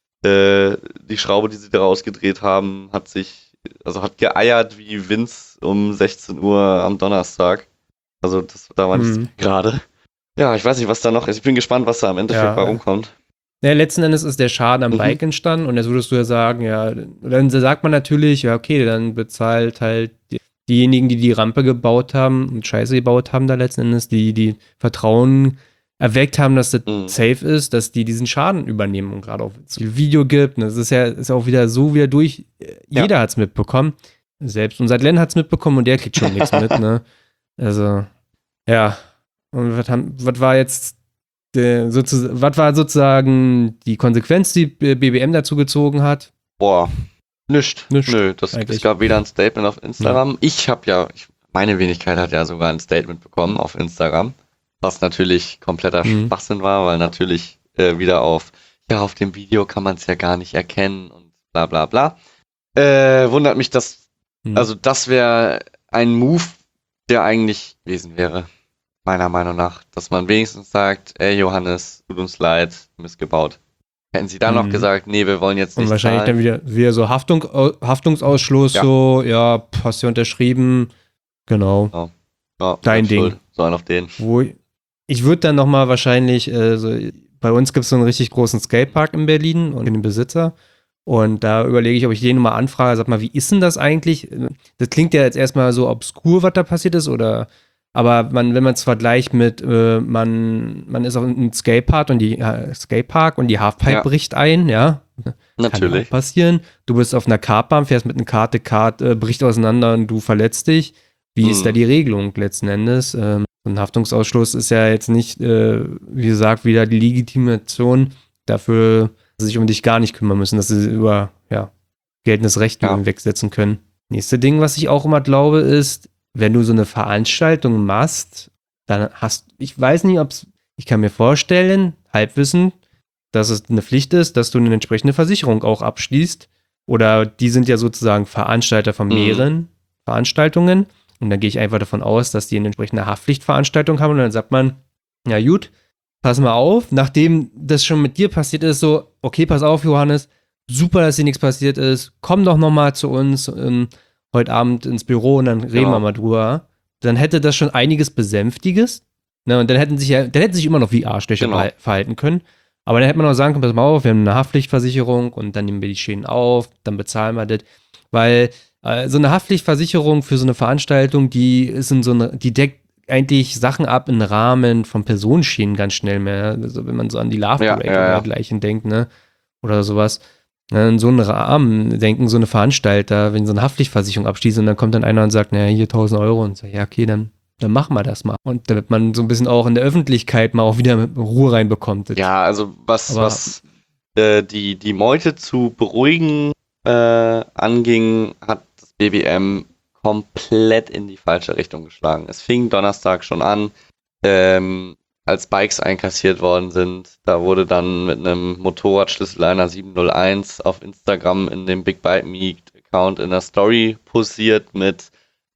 die Schraube, die sie da rausgedreht haben, hat geeiert wie Vince um 16 Uhr am Donnerstag. Also da war nichts gerade. Ja, ich weiß nicht, was da noch ist. Ich bin gespannt, was da am Endeffekt bei rumkommt. Ja, letzten Endes ist der Schaden am Bike entstanden und jetzt würdest du ja sagen, ja, dann sagt man natürlich, ja, okay, dann bezahlt halt diejenigen, die die Rampe gebaut haben und Scheiße gebaut haben da letzten Endes, die Vertrauen erweckt haben, dass das safe ist, dass die diesen Schaden übernehmen und gerade auch so ein Video gibt. Und das ist auch wieder so wieder durch. Jeder hat es mitbekommen. Selbst unser Glenn hat es mitbekommen und der kriegt schon nichts mit, ne? Also, ja. Und was war jetzt was war sozusagen die Konsequenz, die BBM dazu gezogen hat? Boah, nichts. Nö, es gab weder ein Statement auf Instagram. Ja. Meine Wenigkeit hat ja sogar ein Statement bekommen auf Instagram, was natürlich kompletter Schwachsinn war, weil natürlich wieder auf dem Video kann man es ja gar nicht erkennen und bla bla bla. Wundert mich, also das wäre ein Move, der eigentlich gewesen wäre. Meiner Meinung nach, dass man wenigstens sagt, ey Johannes, tut uns leid, missgebaut. Hätten sie dann noch gesagt, nee, wir wollen jetzt nicht. Und wahrscheinlich zahlen. Dann wieder so Haftungsausschluss, hast du unterschrieben, genau. Ja, dein Ding. So einen auf den. Ich würde dann nochmal wahrscheinlich, bei uns gibt es so einen richtig großen Skatepark in Berlin und den Besitzer. Und da überlege ich, ob ich den mal anfrage, sag mal, wie ist denn das eigentlich? Das klingt ja jetzt erstmal so obskur, was da passiert ist, aber wenn man es vergleicht mit, man ist auf einem Skatepark und die Halfpipe bricht ein, ja. Natürlich. Kann auch passieren. Du bist auf einer Kartbahn, fährst mit einer Kart bricht auseinander und du verletzt dich. Wie ist da die Regelung letzten Endes? Ein Haftungsausschluss ist ja jetzt nicht, wie gesagt, wieder die Legitimation dafür, dass sie sich um dich gar nicht kümmern müssen, dass sie über geltendes Recht wegsetzen können. Nächste Ding, was ich auch immer glaube, ist, wenn du so eine Veranstaltung machst, dann ich weiß nicht, ich kann mir vorstellen, Halbwissen, dass es eine Pflicht ist, dass du eine entsprechende Versicherung auch abschließt. Oder die sind ja sozusagen Veranstalter von mehreren Veranstaltungen. Und dann gehe ich einfach davon aus, dass die eine entsprechende Haftpflichtveranstaltung haben. Und dann sagt man, ja gut, pass mal auf, nachdem das schon mit dir passiert ist, so, okay, pass auf, Johannes, super, dass dir nichts passiert ist, komm doch nochmal zu uns heute Abend ins Büro und dann reden wir mal drüber. Dann hätte das schon einiges Besänftiges. Ne, und dann hätten sich immer noch wie Arschlöcher verhalten können. Aber dann hätte man auch sagen können, pass mal auf, wir haben eine Haftpflichtversicherung und dann nehmen wir die Schäden auf, dann bezahlen wir das. Weil so eine Haftpflichtversicherung für so eine Veranstaltung, die deckt eigentlich Sachen ab im Rahmen von Personenschäden ganz schnell mehr. Also wenn man so an die Love Parade oder dergleichen denkt, ne? Oder sowas. In so einen Rahmen denken so eine Veranstalter, wenn so eine Haftpflichtversicherung abschließt und dann kommt dann einer und sagt, naja, hier 1.000 Euro und sagt, ja, okay, dann machen wir das mal. Und damit man so ein bisschen auch in der Öffentlichkeit mal auch wieder Ruhe reinbekommt. Ja, also was die Meute zu beruhigen anging, hat das BBM komplett in die falsche Richtung geschlagen. Es fing Donnerstag schon an, als Bikes einkassiert worden sind. Da wurde dann mit einem Motorradschlüssel einer 701 auf Instagram in dem Big Bike Meet Account in der Story posiert mit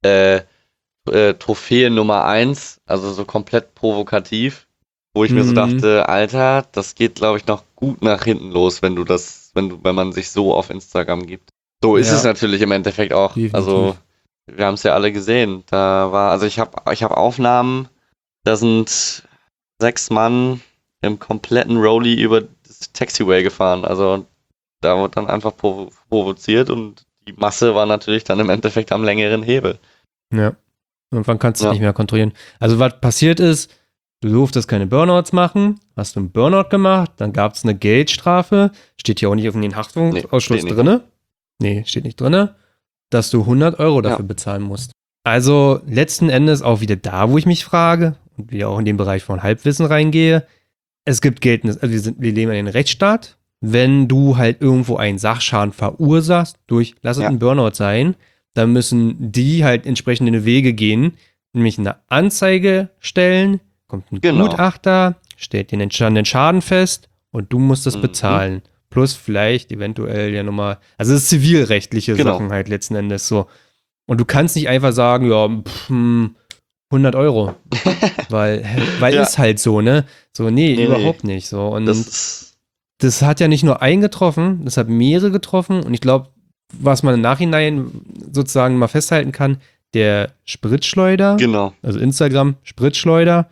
Trophäe Nummer 1, also so komplett provokativ, wo ich mir so dachte, Alter, das geht, glaube ich, noch gut nach hinten los, wenn man sich so auf Instagram gibt. So ist es natürlich im Endeffekt auch. Definitiv. Also wir haben es ja alle gesehen. Ich habe Aufnahmen, da sind 6 Mann im kompletten Rolli über das Taxiway gefahren. Also da wurde dann einfach provoziert und die Masse war natürlich dann im Endeffekt am längeren Hebel. Ja. Irgendwann kannst du es nicht mehr kontrollieren. Also was passiert ist, du durftest keine Burnouts machen, hast du einen Burnout gemacht, dann gab es eine Geldstrafe, steht hier auch nicht auf den Haftungsausschluss drin. Nee, steht nicht drin, dass du 100 Euro dafür bezahlen musst. Also letzten Endes auch wieder da, wo ich mich frage und wieder auch in den Bereich von Halbwissen reingehe. Es gibt geltendes, also wir leben in einem Rechtsstaat. Wenn du halt irgendwo einen Sachschaden verursachst, lass es ein Burnout sein, dann müssen die halt entsprechende Wege gehen, nämlich eine Anzeige stellen, kommt ein Gutachter, stellt den entstandenen Schaden fest und du musst das bezahlen. Plus vielleicht eventuell ja nochmal, also das ist zivilrechtliche Sachen halt letzten Endes so. Und du kannst nicht einfach sagen, 100 Euro. Weil Ja. ist halt so, ne? So, nee, überhaupt nicht. So. Und das hat ja nicht nur einen getroffen, das hat mehrere getroffen. Und ich glaube, was man im Nachhinein sozusagen mal festhalten kann, der Spritschleuder, Genau. also Instagram, Spritschleuder,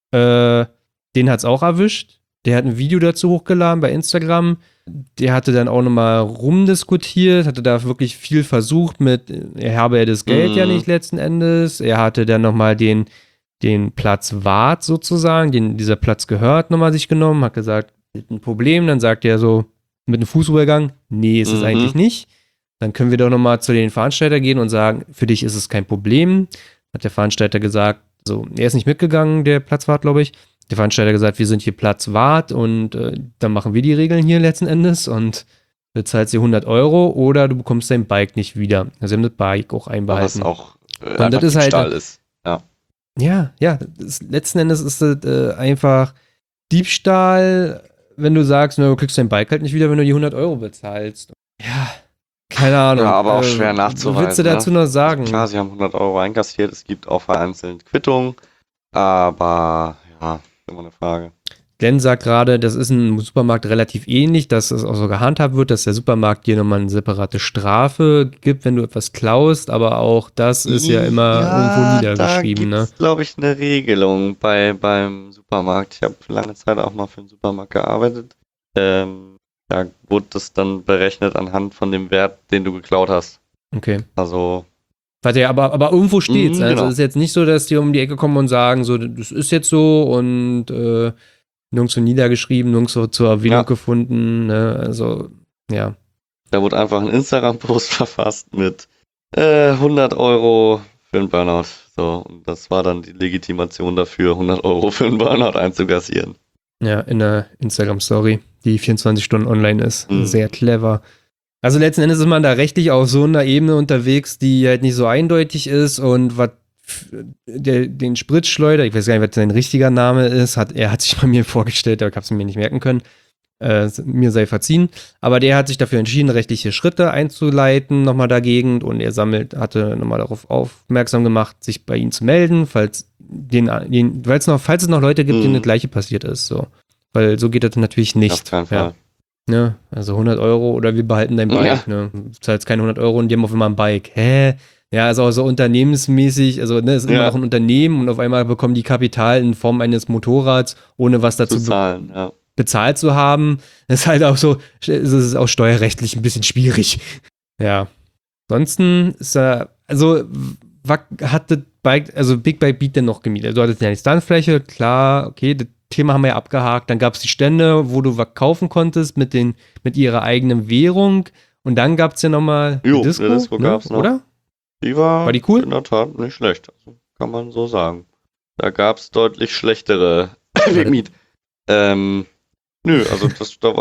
den hat es auch erwischt. Der hat ein Video dazu hochgeladen bei Instagram. Der hatte dann auch nochmal rumdiskutiert, hatte da wirklich viel versucht mit, er habe ja das Geld ja nicht letzten Endes. Er hatte dann nochmal den Platz Wart sozusagen, dieser Platz gehört, nochmal sich genommen, hat gesagt, ein Problem. Dann sagt er so mit einem Fußübergang, nee, ist es eigentlich nicht. Dann können wir doch nochmal zu den Veranstalter gehen und sagen, für dich ist es kein Problem. Hat der Veranstalter gesagt, so, er ist nicht mitgegangen, der Platzwart, glaube ich. Der Veranstalter hat gesagt, wir sind hier Platzwart und dann machen wir die Regeln hier letzten Endes und du zahlst dir 100 Euro oder du bekommst dein Bike nicht wieder. Also sie haben das Bike auch einbehalten. Was auch und das ist Diebstahl ist. Ja. Ja, letzten Endes ist das einfach Diebstahl, wenn du sagst, du kriegst dein Bike halt nicht wieder, wenn du die 100 Euro bezahlst. Ja, keine Ahnung. Ja, aber auch schwer nachzuweisen. Was willst du dazu noch sagen? Klar, sie haben 100 Euro einkassiert, es gibt auch vereinzelt Quittungen, aber ja, immer eine Frage. Glenn sagt gerade, das ist im Supermarkt relativ ähnlich, dass es auch so gehandhabt wird, dass der Supermarkt dir nochmal eine separate Strafe gibt, wenn du etwas klaust, aber auch das ist ja immer irgendwo niedergeschrieben. Da gibt's, glaube ich, eine Regelung beim Supermarkt. Ich habe lange Zeit auch mal für einen Supermarkt gearbeitet. Da wurde das dann berechnet anhand von dem Wert, den du geklaut hast. Okay. Also. Warte, aber irgendwo steht's. Genau. Also es ist jetzt nicht so, dass die um die Ecke kommen und sagen, so, das ist jetzt so und nirgendwo niedergeschrieben, nirgendwo zur Erwähnung gefunden. Ne? Also, ja. Da wurde einfach ein Instagram-Post verfasst mit 100 Euro für einen Burnout. So, und das war dann die Legitimation dafür, 100 Euro für einen Burnout einzukassieren. Ja, in der Instagram-Story, die 24 Stunden online ist. Sehr clever. Also letzten Endes ist man da rechtlich auf so einer Ebene unterwegs, die halt nicht so eindeutig ist und was den Spritschleuder, ich weiß gar nicht, was sein richtiger Name ist, er hat sich bei mir vorgestellt, aber ich habe es mir nicht merken können. Mir sei verziehen. Aber der hat sich dafür entschieden, rechtliche Schritte einzuleiten, nochmal dagegen. Und er hatte nochmal darauf aufmerksam gemacht, sich bei ihnen zu melden, falls es noch Leute gibt, denen das Gleiche passiert ist. So. Weil so geht das natürlich nicht. Auf keinen Fall. Ja, also 100 Euro oder wir behalten dein Bike. Ne? Du zahlst keine 100 Euro und die haben auf einmal ein Bike. Hä? Ja, ist auch so unternehmensmäßig, also es ist immer noch ein Unternehmen und auf einmal bekommen die Kapital in Form eines Motorrads, ohne was dazu bezahlt zu haben. Das ist halt auch so, es ist auch steuerrechtlich ein bisschen schwierig. Ja. Ansonsten ist hat das Bike, also Big Bike Beat denn noch gemietet? Du hattest ja eine Standfläche, klar, okay, das Thema haben wir ja abgehakt. Dann gab es die Stände, wo du was kaufen konntest mit ihrer eigenen Währung und dann gab es ja nochmal die Disco, gab's noch. Oder? Die war die cool? In der Tat nicht schlecht, also kann man so sagen. Da gab es deutlich schlechtere Miet. Also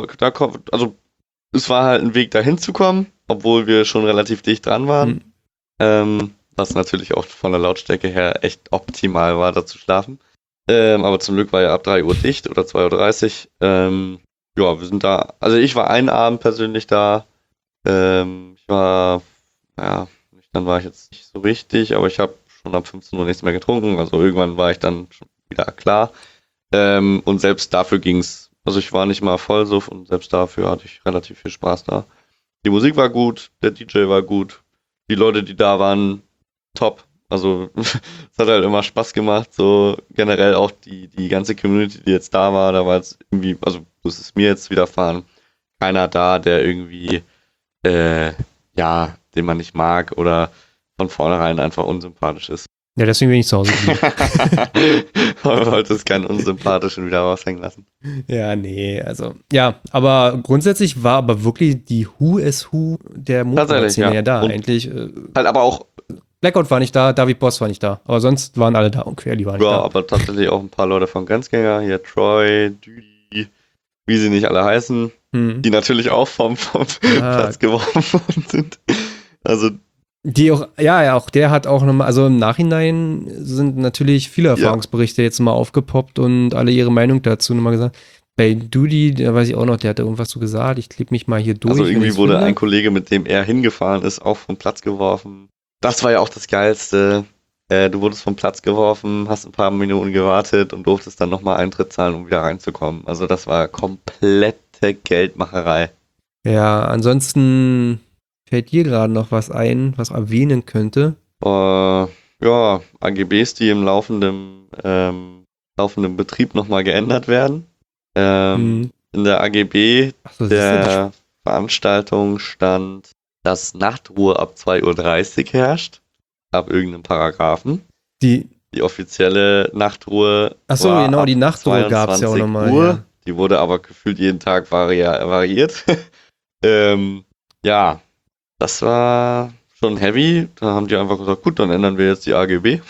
es war halt ein Weg dahin zu kommen, obwohl wir schon relativ dicht dran waren. Was natürlich auch von der Lautstärke her echt optimal war, da zu schlafen. Aber zum Glück war ja ab 3 Uhr dicht oder 2:30 Uhr. Wir sind da, also ich war einen Abend persönlich da. Dann war ich jetzt nicht so richtig, aber ich habe schon ab 15 Uhr nichts mehr getrunken. Also irgendwann war ich dann schon wieder klar. Und selbst dafür ging's. Also ich war nicht mal Vollsuff und selbst dafür hatte ich relativ viel Spaß da. Die Musik war gut, der DJ war gut. Die Leute, die da waren, top. Also es hat halt immer Spaß gemacht. So generell auch die ganze Community, die jetzt da war jetzt irgendwie, also das ist mir jetzt widerfahren. Keiner da, der irgendwie den man nicht mag oder von vornherein einfach unsympathisch ist. Ja, deswegen bin ich zu Hause geblieben. Man wollte es keinen Unsympathischen wieder raushängen lassen. Ja, nee, also, ja, aber grundsätzlich war aber wirklich die Who is Who der Motorrad-Szene da und eigentlich. Halt aber auch. Blackout war nicht da, David Boss war nicht da, aber sonst waren alle da und Querli war nicht da. Ja, aber tatsächlich auch ein paar Leute von Grenzgänger, hier Troy, Düdi, wie sie nicht alle heißen, die natürlich auch vom Platz geworfen worden sind. Also die auch, auch der hat auch nochmal, also im Nachhinein sind natürlich viele Erfahrungsberichte jetzt mal aufgepoppt und alle ihre Meinung dazu nochmal gesagt. Bei Dudi, da weiß ich auch noch, der hat da irgendwas so gesagt, ich klicke mich mal hier durch. Also irgendwie wurde ein Kollege, mit dem er hingefahren ist, auch vom Platz geworfen. Das war ja auch das Geilste. Du wurdest vom Platz geworfen, hast ein paar Minuten gewartet und durftest dann nochmal Eintritt zahlen, um wieder reinzukommen. Also das war komplette Geldmacherei. Ja, ansonsten fällt dir gerade noch was ein, was erwähnen könnte? Ja, AGBs, die im laufenden Betrieb nochmal geändert werden. In der AGB der Veranstaltung stand, dass Nachtruhe ab 2:30 Uhr herrscht, ab irgendeinem Paragraphen. Die offizielle Nachtruhe war genau, die Nachtruhe gab es ja auch nochmal. Ja. Die wurde aber gefühlt jeden Tag variiert. Ja, das war schon heavy. Da haben die einfach gesagt, gut, dann ändern wir jetzt die AGB.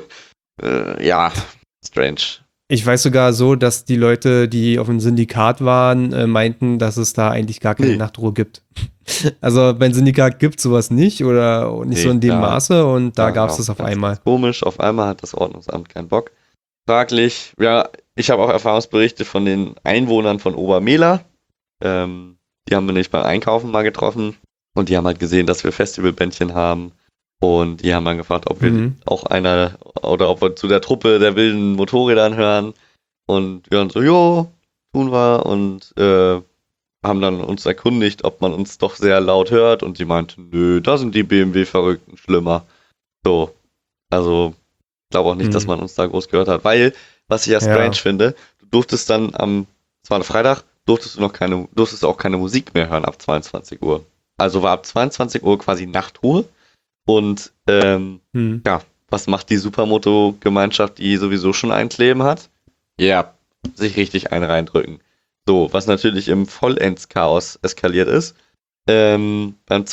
Ja, strange. Ich weiß sogar so, dass die Leute, die auf dem Syndikat waren, meinten, dass es da eigentlich gar keine Nachtruhe gibt. Also beim Syndikat gibt es sowas nicht oder nicht so in dem Maße und da gab es das auf einmal. Komisch, auf einmal hat das Ordnungsamt keinen Bock. Fraglich, ja, ich habe auch Erfahrungsberichte von den Einwohnern von Obermehler. Die haben wir nämlich beim Einkaufen mal getroffen und die haben halt gesehen, dass wir Festivalbändchen haben. Und die haben dann gefragt, ob wir auch ob wir zu der Truppe der wilden Motorrädern hören. Und wir haben so, jo, tun wir. Und haben dann uns erkundigt, ob man uns doch sehr laut hört. Und sie meinten, nö, da sind die BMW-Verrückten schlimmer. So, also ich glaube auch nicht, dass man uns da groß gehört hat. Weil, was ich ja strange finde, du durftest dann es war ein Freitag, durftest du auch keine Musik mehr hören ab 22 Uhr. Also war ab 22 Uhr quasi Nachtruhe. Und ja, was macht die Supermoto-Gemeinschaft, die sowieso schon ein Kleben hat? Ja, sich richtig einen reindrücken. So, was natürlich im Vollends-Chaos eskaliert ist. Beim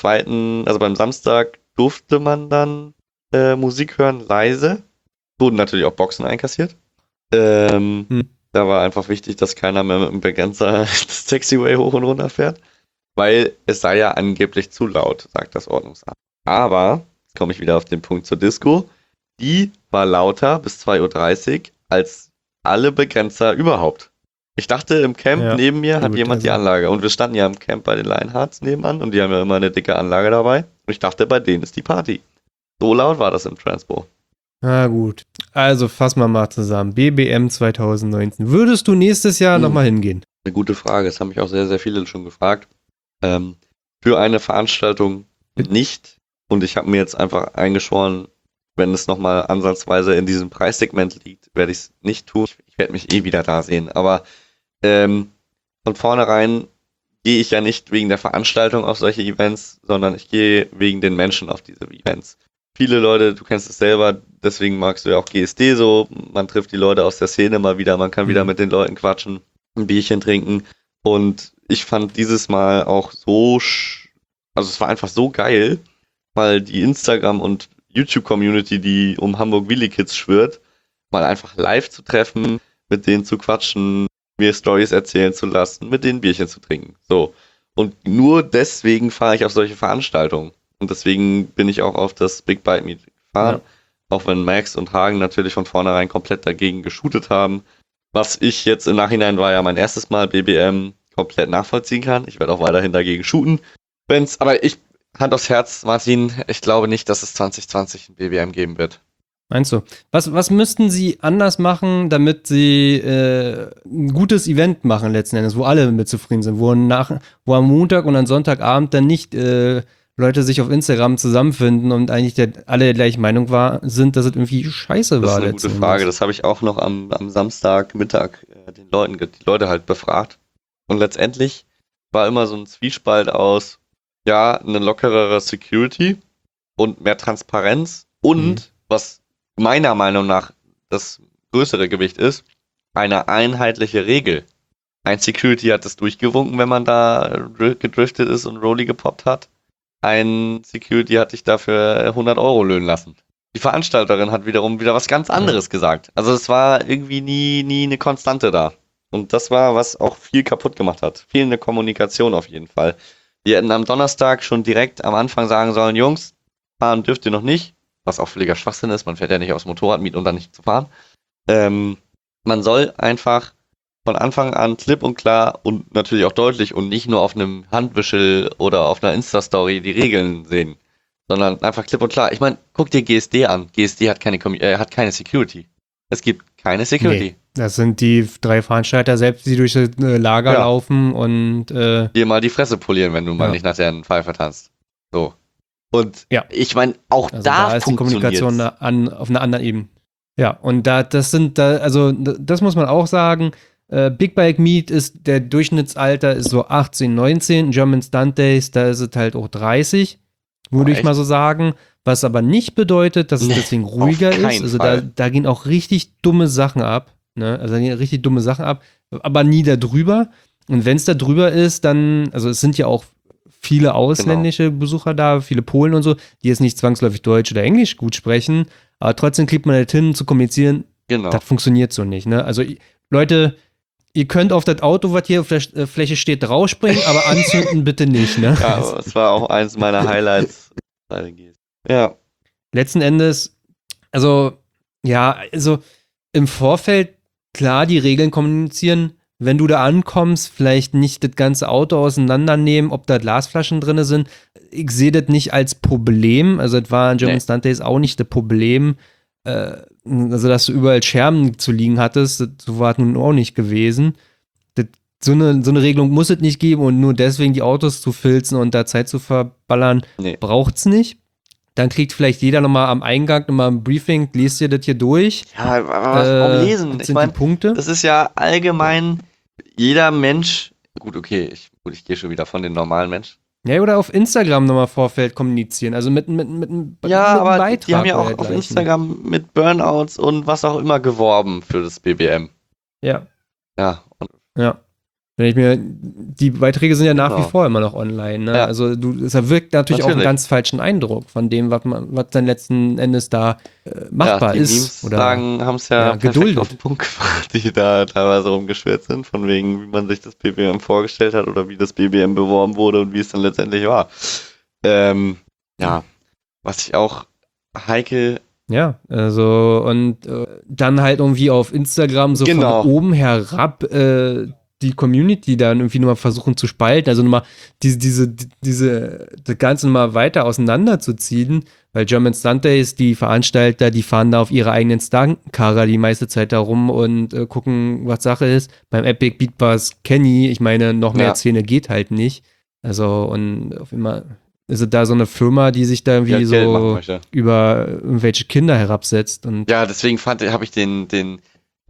Samstag durfte man dann Musik hören, leise. Wurden natürlich auch Boxen einkassiert. Da war einfach wichtig, dass keiner mehr mit dem Begrenzer das Taxiway hoch und runter fährt. Weil es sei ja angeblich zu laut, sagt das Ordnungsamt. Aber, jetzt komme ich wieder auf den Punkt zur Disco, die war lauter bis 2:30 Uhr als alle Begrenzer überhaupt. Ich dachte, im Camp neben mir hat jemand die Anlage. Und wir standen ja im Camp bei den Lionhearts nebenan und die haben ja immer eine dicke Anlage dabei. Und ich dachte, bei denen ist die Party. So laut war das im Transpo. Na gut. Also fassen wir mal zusammen. BBM 2019. Würdest du nächstes Jahr nochmal hingehen? Eine gute Frage. Das haben mich auch sehr, sehr viele schon gefragt. Für eine Veranstaltung nicht. Und ich habe mir jetzt einfach eingeschworen, wenn es nochmal ansatzweise in diesem Preissegment liegt, werde ich es nicht tun. Ich werde mich wieder da sehen. Aber von vornherein gehe ich ja nicht wegen der Veranstaltung auf solche Events, sondern ich gehe wegen den Menschen auf diese Events. Viele Leute, du kennst es selber, deswegen magst du ja auch GSD so. Man trifft die Leute aus der Szene mal wieder, man kann wieder mit den Leuten quatschen, ein Bierchen trinken. Und ich fand dieses Mal auch also es war einfach so geil, mal die Instagram- und YouTube-Community, die um Hamburg Wheelie Kids schwirrt, mal einfach live zu treffen, mit denen zu quatschen, mir Storys erzählen zu lassen, mit denen Bierchen zu trinken. So. Und nur deswegen fahre ich auf solche Veranstaltungen. Und deswegen bin ich auch auf das Big Bike Meet gefahren. Ja. Auch wenn Max und Hagen natürlich von vornherein komplett dagegen geshootet haben. Was ich jetzt im Nachhinein war ja mein erstes Mal BBM komplett nachvollziehen kann. Ich werde auch weiterhin dagegen shooten. Aber ich Hand aufs Herz, Martin, ich glaube nicht, dass es 2020 ein BBM geben wird. Meinst du? Was müssten sie anders machen, damit sie ein gutes Event machen letzten Endes, wo alle mit zufrieden sind, wo am Montag und am Sonntagabend dann nicht Leute sich auf Instagram zusammenfinden und eigentlich alle der gleichen Meinung sind, dass es irgendwie scheiße war. Das ist eine gute Frage, das habe ich auch noch am Samstagmittag die Leute halt befragt. Und letztendlich war immer so ein Zwiespalt aus, ja, eine lockerere Security und mehr Transparenz und, was meiner Meinung nach das größere Gewicht ist, eine einheitliche Regel. Ein Security hat es durchgewunken, wenn man da gedriftet ist und Rolli gepoppt hat. Ein Security hat dich dafür 100 Euro löhnen lassen. Die Veranstalterin hat wiederum wieder was ganz anderes gesagt. Also es war irgendwie nie eine Konstante da. Und das war, was auch viel kaputt gemacht hat. Fehlende Kommunikation auf jeden Fall. Wir hätten am Donnerstag schon direkt am Anfang sagen sollen, Jungs, fahren dürft ihr noch nicht. Was auch völliger Schwachsinn ist, man fährt ja nicht aufs Motorrad mieten und dann nicht zu fahren. Man soll einfach von Anfang an klipp und klar und natürlich auch deutlich und nicht nur auf einem Handwischel oder auf einer Insta-Story die Regeln sehen. sondern einfach klipp und klar. Ich meine, guck dir GSD an. GSD hat hat keine Security. Es gibt keine Security. Nee, das sind die 3 Veranstalter selbst, die durch das Lager laufen und dir mal die Fresse polieren, wenn du mal nicht nach deren Pfeife tanzt. So. Und ich meine, auch also da ist die Kommunikation auf einer anderen Ebene. Ja, und das muss man auch sagen, Big Bike Meet ist, der Durchschnittsalter ist so 18, 19, German Stunt Days, da ist es halt auch 30, würde ich mal so sagen. Was aber nicht bedeutet, dass es deswegen ruhiger ist. Also da gehen auch richtig dumme Sachen ab. Ne? Also da gehen richtig dumme Sachen ab, aber nie da drüber. Und wenn es da drüber ist, dann, also es sind ja auch viele ausländische Besucher da, viele Polen und so, die jetzt nicht zwangsläufig Deutsch oder Englisch gut sprechen, aber trotzdem kriegt man halt hin, zu kommunizieren. Genau. Das funktioniert so nicht. Ne? Also Leute, ihr könnt auf das Auto, was hier auf der Fläche steht, draufspringen, aber anzünden bitte nicht. Ne? Ja, aber das war auch eins meiner Highlights. Ja. Letzten Endes, also im Vorfeld, klar, die Regeln kommunizieren, wenn du da ankommst, vielleicht nicht das ganze Auto auseinandernehmen, ob da Glasflaschen drin sind. Ich sehe das nicht als Problem, also das war in German Stunt Days auch nicht das Problem, also dass du überall Scherben zu liegen hattest, so war es nun auch nicht gewesen. So eine Regelung muss es nicht geben und nur deswegen die Autos zu filzen und da Zeit zu verballern, braucht es nicht. Dann kriegt vielleicht jeder nochmal am Eingang nochmal ein Briefing, lest ihr das hier durch. Ja, aber warum lesen? Ich meine, das ist ja allgemein jeder Mensch, gut, okay, ich gehe schon wieder von den normalen Menschen. Ja, oder auf Instagram nochmal Vorfeld kommunizieren, also mit einem aber Beitrag. Die haben ja auch auf Instagram mit Burnouts und was auch immer geworben für das BBM. Ja. Ja. Wenn ich mir, die Beiträge sind ja nach wie vor immer noch online, ne? Ja. Also es wirkt natürlich auch einen ganz falschen Eindruck von dem, was dann letzten Endes da machbar die ist. Memes haben es ja geduldet auf den Punkt gebracht, die da teilweise rumgeschwirrt sind, von wegen, wie man sich das BBM vorgestellt hat oder wie das BBM beworben wurde und wie es dann letztendlich war. Was ich auch heikel. Ja, also und dann halt irgendwie auf Instagram so von oben herab die Community dann irgendwie nochmal versuchen zu spalten, also nochmal das Ganze nochmal weiter auseinanderzuziehen, weil German Stunt Days, die Veranstalter, die fahren da auf ihre eigenen Stuntkarrer die meiste Zeit da rum und gucken, was Sache ist. Beim Epic Beat war es Kenny, ich meine, noch mehr Szene geht halt nicht. Also und auf immer ist da so eine Firma, die sich da irgendwie so über irgendwelche Kinder herabsetzt. Und ja, deswegen habe ich den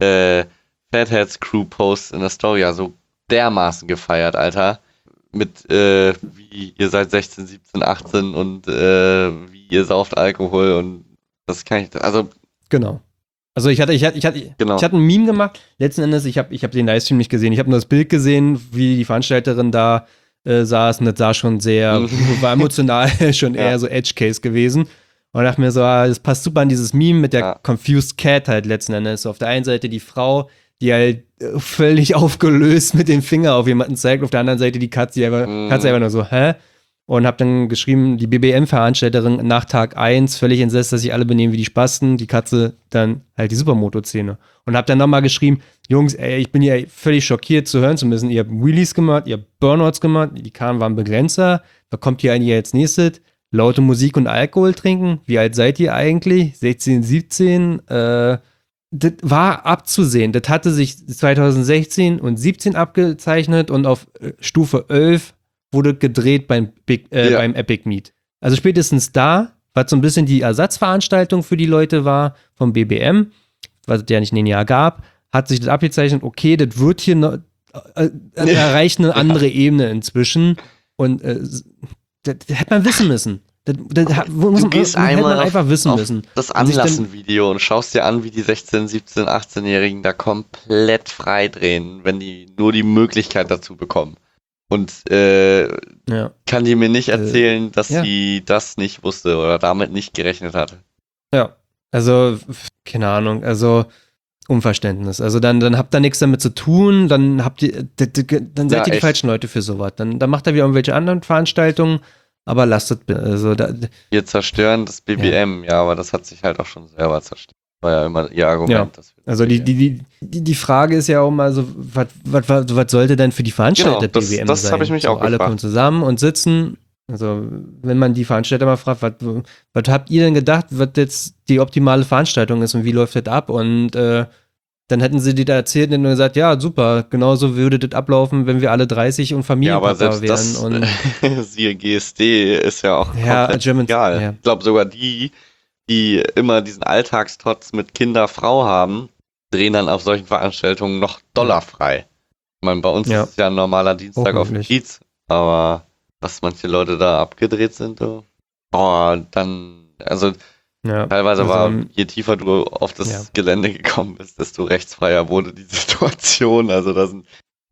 Fatheads Crew Post in der Story ja so dermaßen gefeiert, Alter. Mit wie ihr seid 16, 17, 18 und wie ihr sauft Alkohol und das kann ich, also genau. Also ich hatte ein Meme gemacht. Letzten Endes, ich hab den Livestream nicht gesehen. Ich habe nur das Bild gesehen, wie die Veranstalterin da saß und das sah schon war emotional schon eher so Edge-Case gewesen. Und dachte mir so, das passt super an dieses Meme mit der Confused Cat halt letzten Endes. So auf der einen Seite die Frau, die halt völlig aufgelöst mit dem Finger auf jemanden zeigt, auf der anderen Seite die Katze, Katze einfach nur so, hä? Und hab dann geschrieben, die BBM-Veranstalterin nach Tag 1 völlig entsetzt, dass sich alle benehmen wie die Spasten, die Katze dann halt die Supermoto-Szene. Und hab dann nochmal geschrieben, Jungs, ey, ich bin ja völlig schockiert zu hören zu müssen, ihr habt Wheelies gemacht, ihr habt Burnouts gemacht, die Karren waren Begrenzer, was kommt hier eigentlich als nächstes? Laute Musik und Alkohol trinken? Wie alt seid ihr eigentlich? 16, 17? Das war abzusehen. Das hatte sich 2016 und 17 abgezeichnet und auf Stufe 11 wurde gedreht beim Epic Meet. Also spätestens da, was so ein bisschen die Ersatzveranstaltung für die Leute war vom BBM, was es ja nicht in den Jahr gab, hat sich das abgezeichnet, okay, das wird hier noch, erreicht eine andere Ebene inzwischen und das hätte man wissen müssen. Du gehst einmal einfach wissen auf müssen. Das Anlassen-Video und schaust dir an, wie die 16, 17, 18-Jährigen da komplett frei drehen, wenn die nur die Möglichkeit dazu bekommen. Und kann die mir nicht erzählen, dass sie das nicht wusste oder damit nicht gerechnet hatte. Ja, also, keine Ahnung, also Unverständnis. Also dann habt ihr nichts damit zu tun, dann seid ihr die falschen Leute für sowas. Dann macht ihr wieder irgendwelche anderen Veranstaltungen, aber lasst es, also wir zerstören das BBM, aber das hat sich halt auch schon selber zerstört. War ja immer ihr Argument. Ja. Also die Frage ist ja auch mal so, was sollte denn für die Veranstalter BBM sein? Das habe ich mich auch gefragt. Alle kommen zusammen und sitzen Also, wenn man die Veranstalter mal fragt, was habt ihr denn gedacht, was jetzt die optimale Veranstaltung ist und wie läuft das ab? Und dann hätten sie dir da erzählt und gesagt, ja, super, genauso würde das ablaufen, wenn wir alle 30 und Familienpapa wären. Das, und siehe GSD, ist ja auch komplett egal. Ja. Ich glaube sogar die immer diesen Alltagstrotz mit Kinder, Frau haben, drehen dann auf solchen Veranstaltungen noch dollarfrei. Ich meine, bei uns ist es ja ein normaler Dienstag auf dem Kiez, aber was manche Leute da abgedreht sind, teilweise war, je tiefer du auf das Gelände gekommen bist, desto rechtsfreier wurde die Situation. Also da sind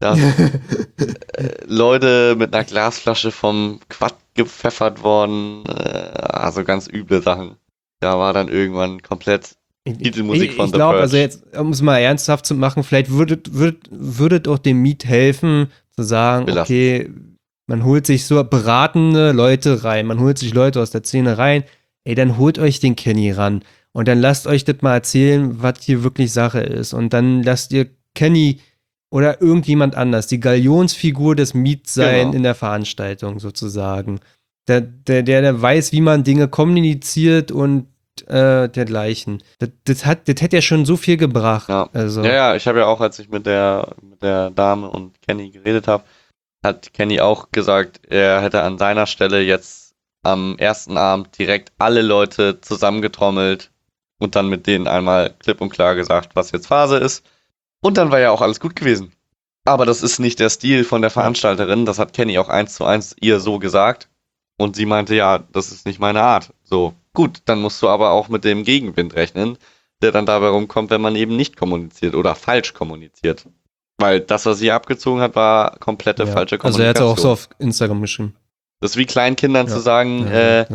Leute mit einer Glasflasche vom Quad gepfeffert worden, also ganz üble Sachen. Da war dann irgendwann komplett Titelmusik von The Purge. Ich glaube, also jetzt, um es mal ernsthaft zu machen, vielleicht würde auch dem Miet helfen, zu sagen, okay, man holt sich so beratende Leute rein, man holt sich Leute aus der Szene rein, dann holt euch den Kenny ran und dann lasst euch das mal erzählen, was hier wirklich Sache ist und dann lasst ihr Kenny oder irgendjemand anders die Galionsfigur des Miet sein in der Veranstaltung sozusagen. Der weiß, wie man Dinge kommuniziert und dergleichen. Das hätte ja schon so viel gebracht. Ja, also. Ja, ich habe ja auch, als ich mit der Dame und Kenny geredet habe, hat Kenny auch gesagt, er hätte an seiner Stelle jetzt am ersten Abend direkt alle Leute zusammengetrommelt und dann mit denen einmal klipp und klar gesagt, was jetzt Phase ist. Und dann war ja auch alles gut gewesen. Aber das ist nicht der Stil von der Veranstalterin. Das hat Kenny auch 1:1 ihr so gesagt. Und sie meinte, ja, das ist nicht meine Art. So, gut, dann musst du aber auch mit dem Gegenwind rechnen, der dann dabei rumkommt, wenn man eben nicht kommuniziert oder falsch kommuniziert. Weil das, was sie abgezogen hat, war komplette falsche Kommunikation. Also er hat auch so auf Instagram geschrieben. Das ist wie kleinen Kindern zu sagen,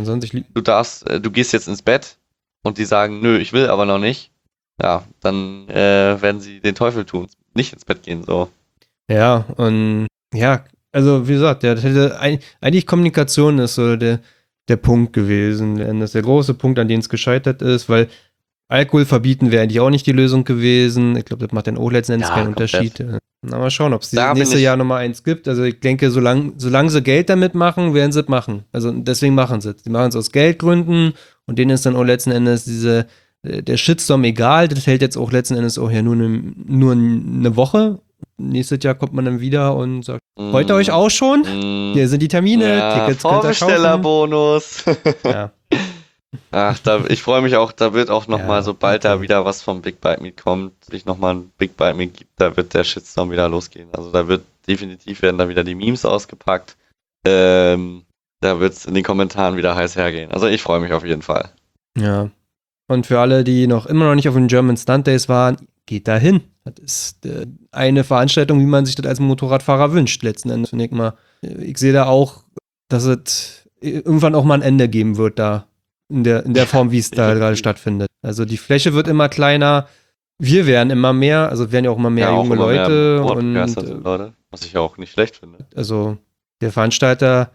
du gehst jetzt ins Bett und die sagen, nö, ich will aber noch nicht. Ja, dann werden sie den Teufel tun, nicht ins Bett gehen, so. Ja, und also wie gesagt, eigentlich Kommunikation ist so der Punkt gewesen. Das ist der große Punkt, an dem es gescheitert ist, weil Alkohol verbieten wäre eigentlich auch nicht die Lösung gewesen. Ich glaube, das macht dann auch letzten Endes keinen Unterschied. Na, mal schauen, ob es nächstes Jahr nochmal eins gibt. Also ich denke, solange sie Geld damit machen, werden sie es machen. Also deswegen machen sie es. Die machen es aus Geldgründen und denen ist dann auch letzten Endes der Shitstorm egal. Das hält jetzt auch letzten Endes auch ja nur eine Woche. Nächstes Jahr kommt man dann wieder und sagt, freut ihr euch auch schon? Hier sind die Termine, Tickets könnt ihr kaufen. Vorbestellerbonus. Ja. Ach, ich freue mich auch, da wird auch nochmal, sobald da wieder was vom Big Bite Meet kommt, sich nochmal ein Big Bite Meet gibt, da wird der Shitstorm wieder losgehen. Also da werden da wieder die Memes ausgepackt. Da wird es in den Kommentaren wieder heiß hergehen. Also ich freue mich auf jeden Fall. Ja. Und für alle, die immer noch nicht auf den German Stunt Days waren, geht da hin. Das ist eine Veranstaltung, wie man sich das als Motorradfahrer wünscht, letzten Endes, finde ich mal. Ich sehe da auch, dass es irgendwann auch mal ein Ende geben wird da. In der Form, wie es da gerade stattfindet. Also die Fläche wird immer kleiner, wir werden immer mehr, also werden ja auch immer mehr junge Leute. Leute, was ich auch nicht schlecht finde. Also der Veranstalter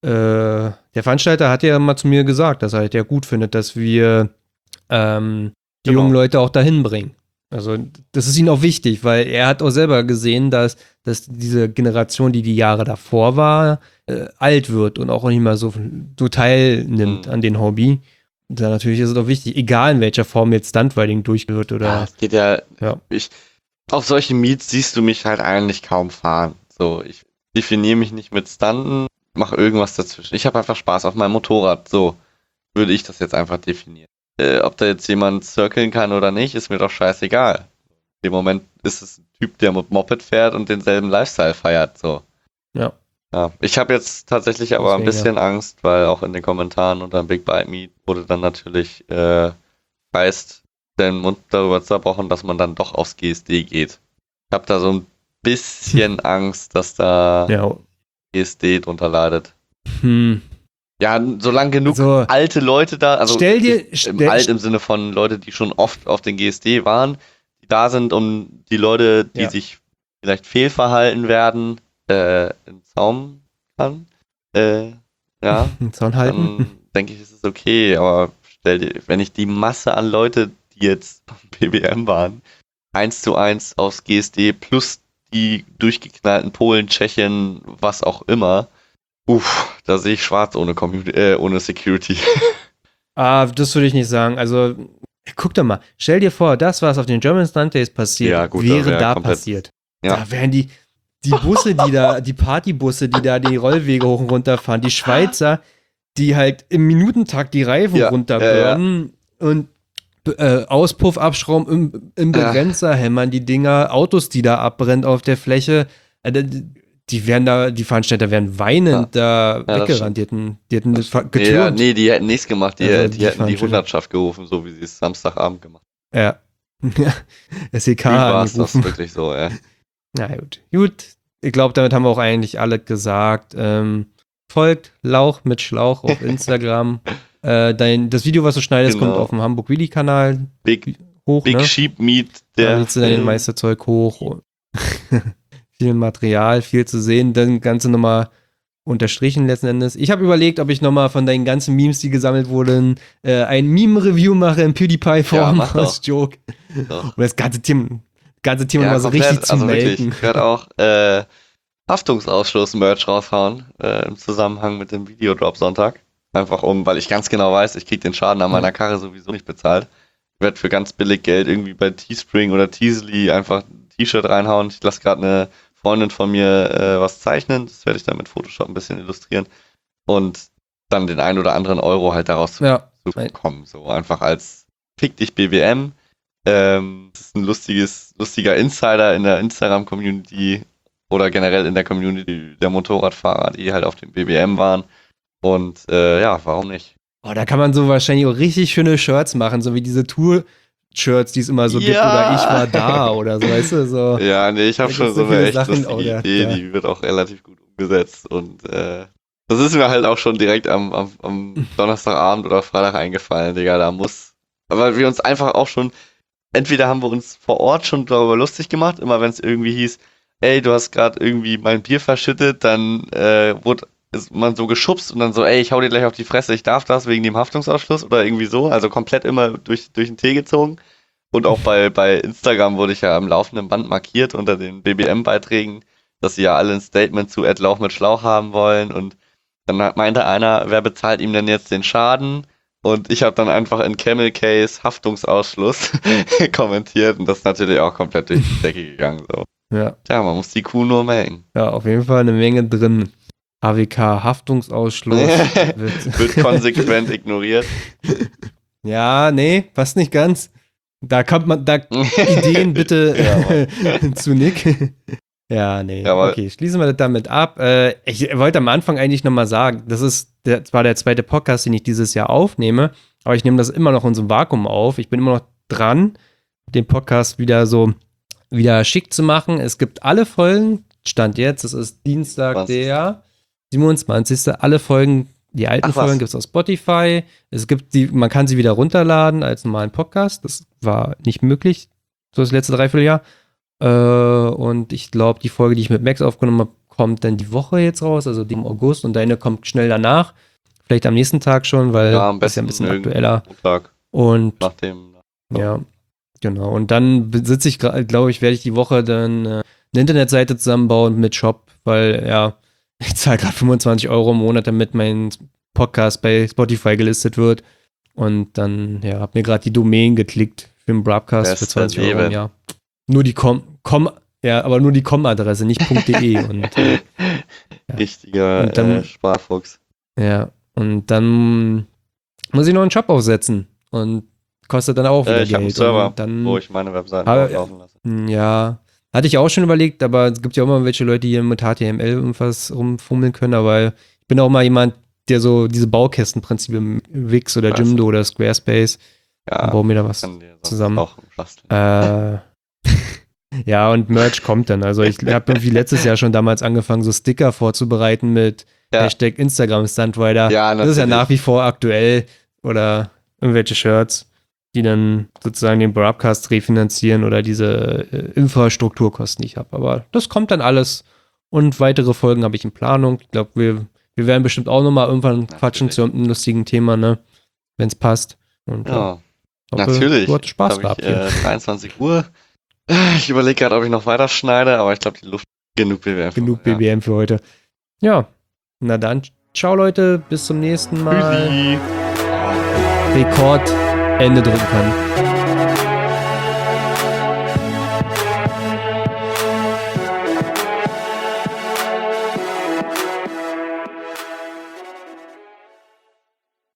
hat ja mal zu mir gesagt, dass er halt ja gut findet, dass wir die jungen Leute auch dahin bringen. Also das ist ihm auch wichtig, weil er hat auch selber gesehen, dass diese Generation, die Jahre davor war, alt wird und auch nicht mehr so teilnimmt an den Hobby. Da natürlich ist es auch wichtig, egal in welcher Form jetzt Stuntriding durchgeführt oder. Ja, es geht auf solchen Meets siehst du mich halt eigentlich kaum fahren. So, ich definiere mich nicht mit Stunten, mache irgendwas dazwischen. Ich habe einfach Spaß auf meinem Motorrad. So würde ich das jetzt einfach definieren. Ob da jetzt jemand circlen kann oder nicht, ist mir doch scheißegal. Im Moment ist es ein Typ, der mit Moped fährt und denselben Lifestyle feiert. So. Ja. Ich habe jetzt tatsächlich aber ein bisschen Angst, weil auch in den Kommentaren unter dem Big Bite Meet wurde dann natürlich dreist den Mund darüber zerbrochen, dass man dann doch aufs GSD geht. Ich habe da so ein bisschen Angst, dass da GSD drunter leidet. Ja, solange genug alte Leute da, also alt im Sinne von Leute, die schon oft auf den GSD waren, die da sind, um die Leute, die sich vielleicht fehlverhalten werden, in Zaum kann. In Zaun halten. Dann denke ich, ist es okay, aber stell dir, wenn ich die Masse an Leute, die jetzt BBM waren, 1:1 aufs GSD plus die durchgeknallten Polen, Tschechien, was auch immer, Da sehe ich schwarz ohne Security. Das würde ich nicht sagen. Also, guck doch mal. Stell dir vor, das, was auf den German Stunt Days passiert, wäre da passiert. Ja. Da wären die Busse, die Partybusse, die da die Rollwege hoch und runter fahren, die Schweizer, die halt im Minutentakt die Reifen runterbürden und Auspuff abschrauben im Begrenzer hämmern die Dinger, Autos, die da abbrennen auf der Fläche, die Veranstalter wären weinend da weggerannt, die hätten das getürmt. Nee, die hätten nichts gemacht, die hätten die Hundertschaft gerufen, so wie sie es Samstagabend gemacht haben. Ja. SEK angerufen. Das wirklich so, Na gut. Ich glaube, damit haben wir auch eigentlich alle gesagt. Folgt Lauch mit Schlauch auf Instagram. Das Video, was du schneidest, kommt auf dem Hamburg Wheelie-Kanal hoch. Big Sheep Meat. Da lädst du dein Meisterzeug hoch. Viel Material, viel zu sehen. Dann Ganze nochmal unterstrichen letzten Endes. Ich habe überlegt, ob ich nochmal von deinen ganzen Memes, die gesammelt wurden, ein Meme-Review mache in PewDiePie-Form als Joke. Und das ganze Thema mal so richtig zu melden. Ich werde auch Haftungsausschluss-Merch raushauen im Zusammenhang mit dem Videodrop Sonntag. Einfach weil ich ganz genau weiß, ich kriege den Schaden an meiner Karre sowieso nicht bezahlt. Ich werde für ganz billig Geld irgendwie bei Teespring oder Teasly einfach ein T-Shirt reinhauen. Ich lasse gerade eine Freundin von mir was zeichnen. Das werde ich dann mit Photoshop ein bisschen illustrieren. Und dann den einen oder anderen Euro halt daraus zu bekommen. So einfach als Fick dich BWM. Das ist ein lustiger Insider in der Instagram-Community oder generell in der Community der Motorradfahrer, die halt auf dem BWM waren. Und warum nicht? Da kann man so wahrscheinlich auch richtig schöne Shirts machen, so wie diese Tour-Shirts, die es immer so gibt, oder ich war da oder so, weißt du? So. Ja, nee, ich habe schon so eine echt lustige Idee, die wird auch relativ gut umgesetzt. Und das ist mir halt auch schon direkt am Donnerstagabend oder Freitag eingefallen, Digga, da muss. Aber wir uns einfach auch schon, entweder haben wir uns vor Ort schon darüber lustig gemacht, immer wenn es irgendwie hieß, ey, du hast gerade irgendwie mein Bier verschüttet, dann ist man so geschubst und dann so, ey, ich hau dir gleich auf die Fresse, ich darf das wegen dem Haftungsausschluss oder irgendwie so, also komplett immer durch den Tee gezogen. Und auch bei Instagram wurde ich ja am laufenden Band markiert unter den BBM-Beiträgen, dass sie ja alle ein Statement zu Lauch mit Schlauch haben wollen und dann meinte einer, wer bezahlt ihm denn jetzt den Schaden? Und ich habe dann einfach in Camel Case Haftungsausschluss kommentiert und das ist natürlich auch komplett durch die Decke gegangen. So. Ja. Tja, man muss die Kuh nur melken. Ja, auf jeden Fall eine Menge drin. AWK Haftungsausschluss wird konsequent ignoriert. Ja, nee, passt nicht ganz. Da kommt man, Ideen bitte zu Nick. Ja, nee. Jawohl. Okay, schließen wir das damit ab. Ich wollte am Anfang eigentlich nochmal sagen, das ist zwar der zweite Podcast, den ich dieses Jahr aufnehme, aber ich nehme das immer noch in so einem Vakuum auf. Ich bin immer noch dran, den Podcast wieder schick zu machen. Es gibt alle Folgen, Stand jetzt, es ist Dienstag, der 27. Alle Folgen, die alten Folgen gibt es auf Spotify. Man kann sie wieder runterladen als normalen Podcast. Das war nicht möglich, so das letzte Dreivierteljahr. Und ich glaube, die Folge, die ich mit Max aufgenommen habe, kommt dann die Woche jetzt raus, also die im August, und deine kommt schnell danach. Vielleicht am nächsten Tag schon, weil das ist ja ein bisschen aktueller. Montag. Und ja, genau. Und dann sitze ich, glaube ich, werde ich die Woche dann eine Internetseite zusammenbauen mit Shop, weil ich zahle gerade 25 € im Monat, damit mein Podcast bei Spotify gelistet wird. Und dann, habe mir gerade die Domain geklickt für den Broadcast für 20 € im Jahr. Nur die aber nur die Com-Adresse, nicht .de. Und, richtiger Sparfuchs. Ja, und dann muss ich noch einen Shop aufsetzen. Und kostet dann auch wieder Geld. Ich habe einen Server, dann, wo ich meine Webseiten laufen lasse. Ja, hatte ich auch schon überlegt, aber es gibt ja auch immer welche Leute, die hier mit HTML irgendwas rumfummeln können, aber ich bin auch mal jemand, der so diese Baukästenprinzipien Wix oder Jimdo oder Squarespace, baue mir da was zusammen. Auch ja, und Merch kommt dann. Also ich habe irgendwie letztes Jahr schon damals angefangen, so Sticker vorzubereiten mit Hashtag Instagram Stuntrider. Ja, das ist ja nach wie vor aktuell. Oder irgendwelche Shirts, die dann sozusagen den Broadcast refinanzieren oder diese Infrastrukturkosten, die ich habe. Aber das kommt dann alles. Und weitere Folgen habe ich in Planung. Ich glaube, wir werden bestimmt auch nochmal irgendwann quatschen zu einem lustigen Thema, ne? Wenn es passt. Und, hoffe, natürlich. Du hattest Spaß gehabt. 23 Uhr. Ich überlege gerade, ob ich noch weiter schneide, aber ich glaube, die Luft genug BBM. Genug BBM für heute. Ja, Na dann, ciao Leute, bis zum nächsten Mal. Tschüssi. Rekord Ende drücken kann.